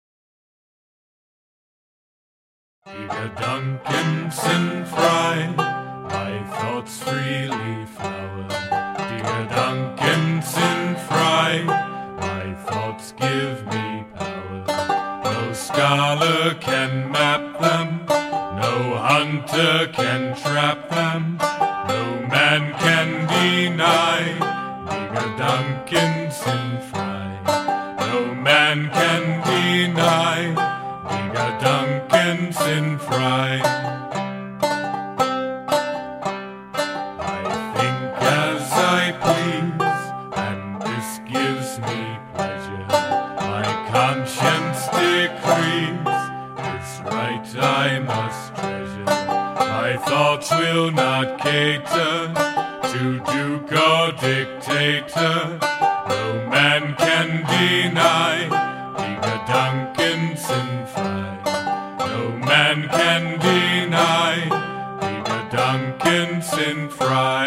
Speaker 9: Dear Duncanson Fry, my thoughts freely flower. Dear Duncanson Fry, my thoughts give me power. No scholar can map them, no hunter can trap them, no man can deny. Dear Duncanson Fry, no man can deny. Digger Duncanson Fry. I think as I please, and this gives me pleasure. My conscience decrees, this right I must treasure. My thoughts will not cater to duke or dictator. No man can deny Digger Duncanson Fry. No man can deny Digger Duncanson Fry.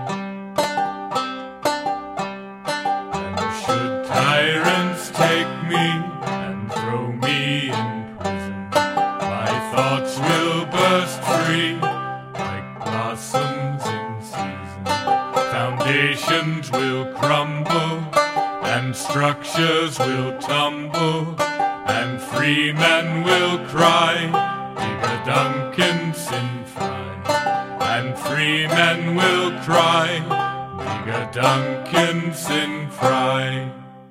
Speaker 9: And should tyrants take me and throw me in prison, my thoughts will burst free like blossoms in season. Foundations will crumble and structures will tumble, and free men will cry, Digger Duncanson Fry. And free men will cry, Digger Duncanson Fry.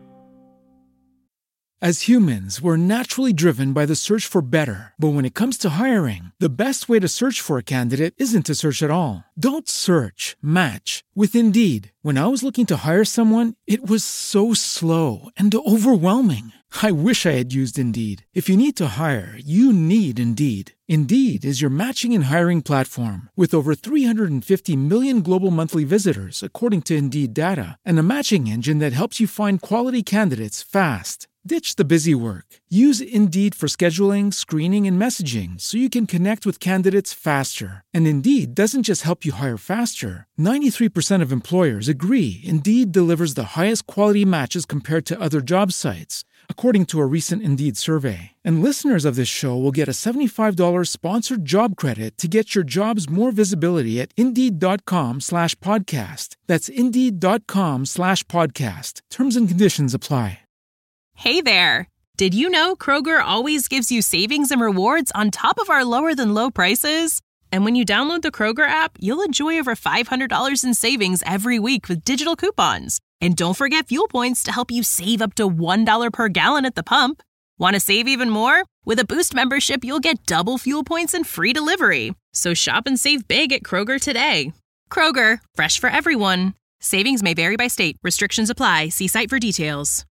Speaker 1: As humans, we're naturally driven by the search for better. But when it comes to hiring, the best way to search for a candidate isn't to search at all. Don't search, match with Indeed. When I was looking to hire someone, it was so slow and overwhelming. I wish I had used Indeed. If you need to hire, you need Indeed. Indeed is your matching and hiring platform with over three hundred fifty million global monthly visitors, according to Indeed data, and a matching engine that helps you find quality candidates fast. Ditch the busy work. Use Indeed for scheduling, screening, and messaging so you can connect with candidates faster. And Indeed doesn't just help you hire faster. ninety-three percent of employers agree Indeed delivers the highest quality matches compared to other job sites, according to a recent Indeed survey. And listeners of this show will get a seventy-five dollars sponsored job credit to get your jobs more visibility at Indeed.com slash podcast. That's Indeed.com slash podcast. Terms and conditions apply.
Speaker 2: Hey there! Did you know Kroger always gives you savings and rewards on top of our lower-than-low prices? And when you download the Kroger app, you'll enjoy over five hundred dollars in savings every week with digital coupons. And don't forget fuel points to help you save up to one dollar per gallon at the pump. Want to save even more? With a Boost membership, you'll get double fuel points and free delivery. So shop and save big at Kroger today. Kroger, fresh for everyone. Savings may vary by state. Restrictions apply. See site for details.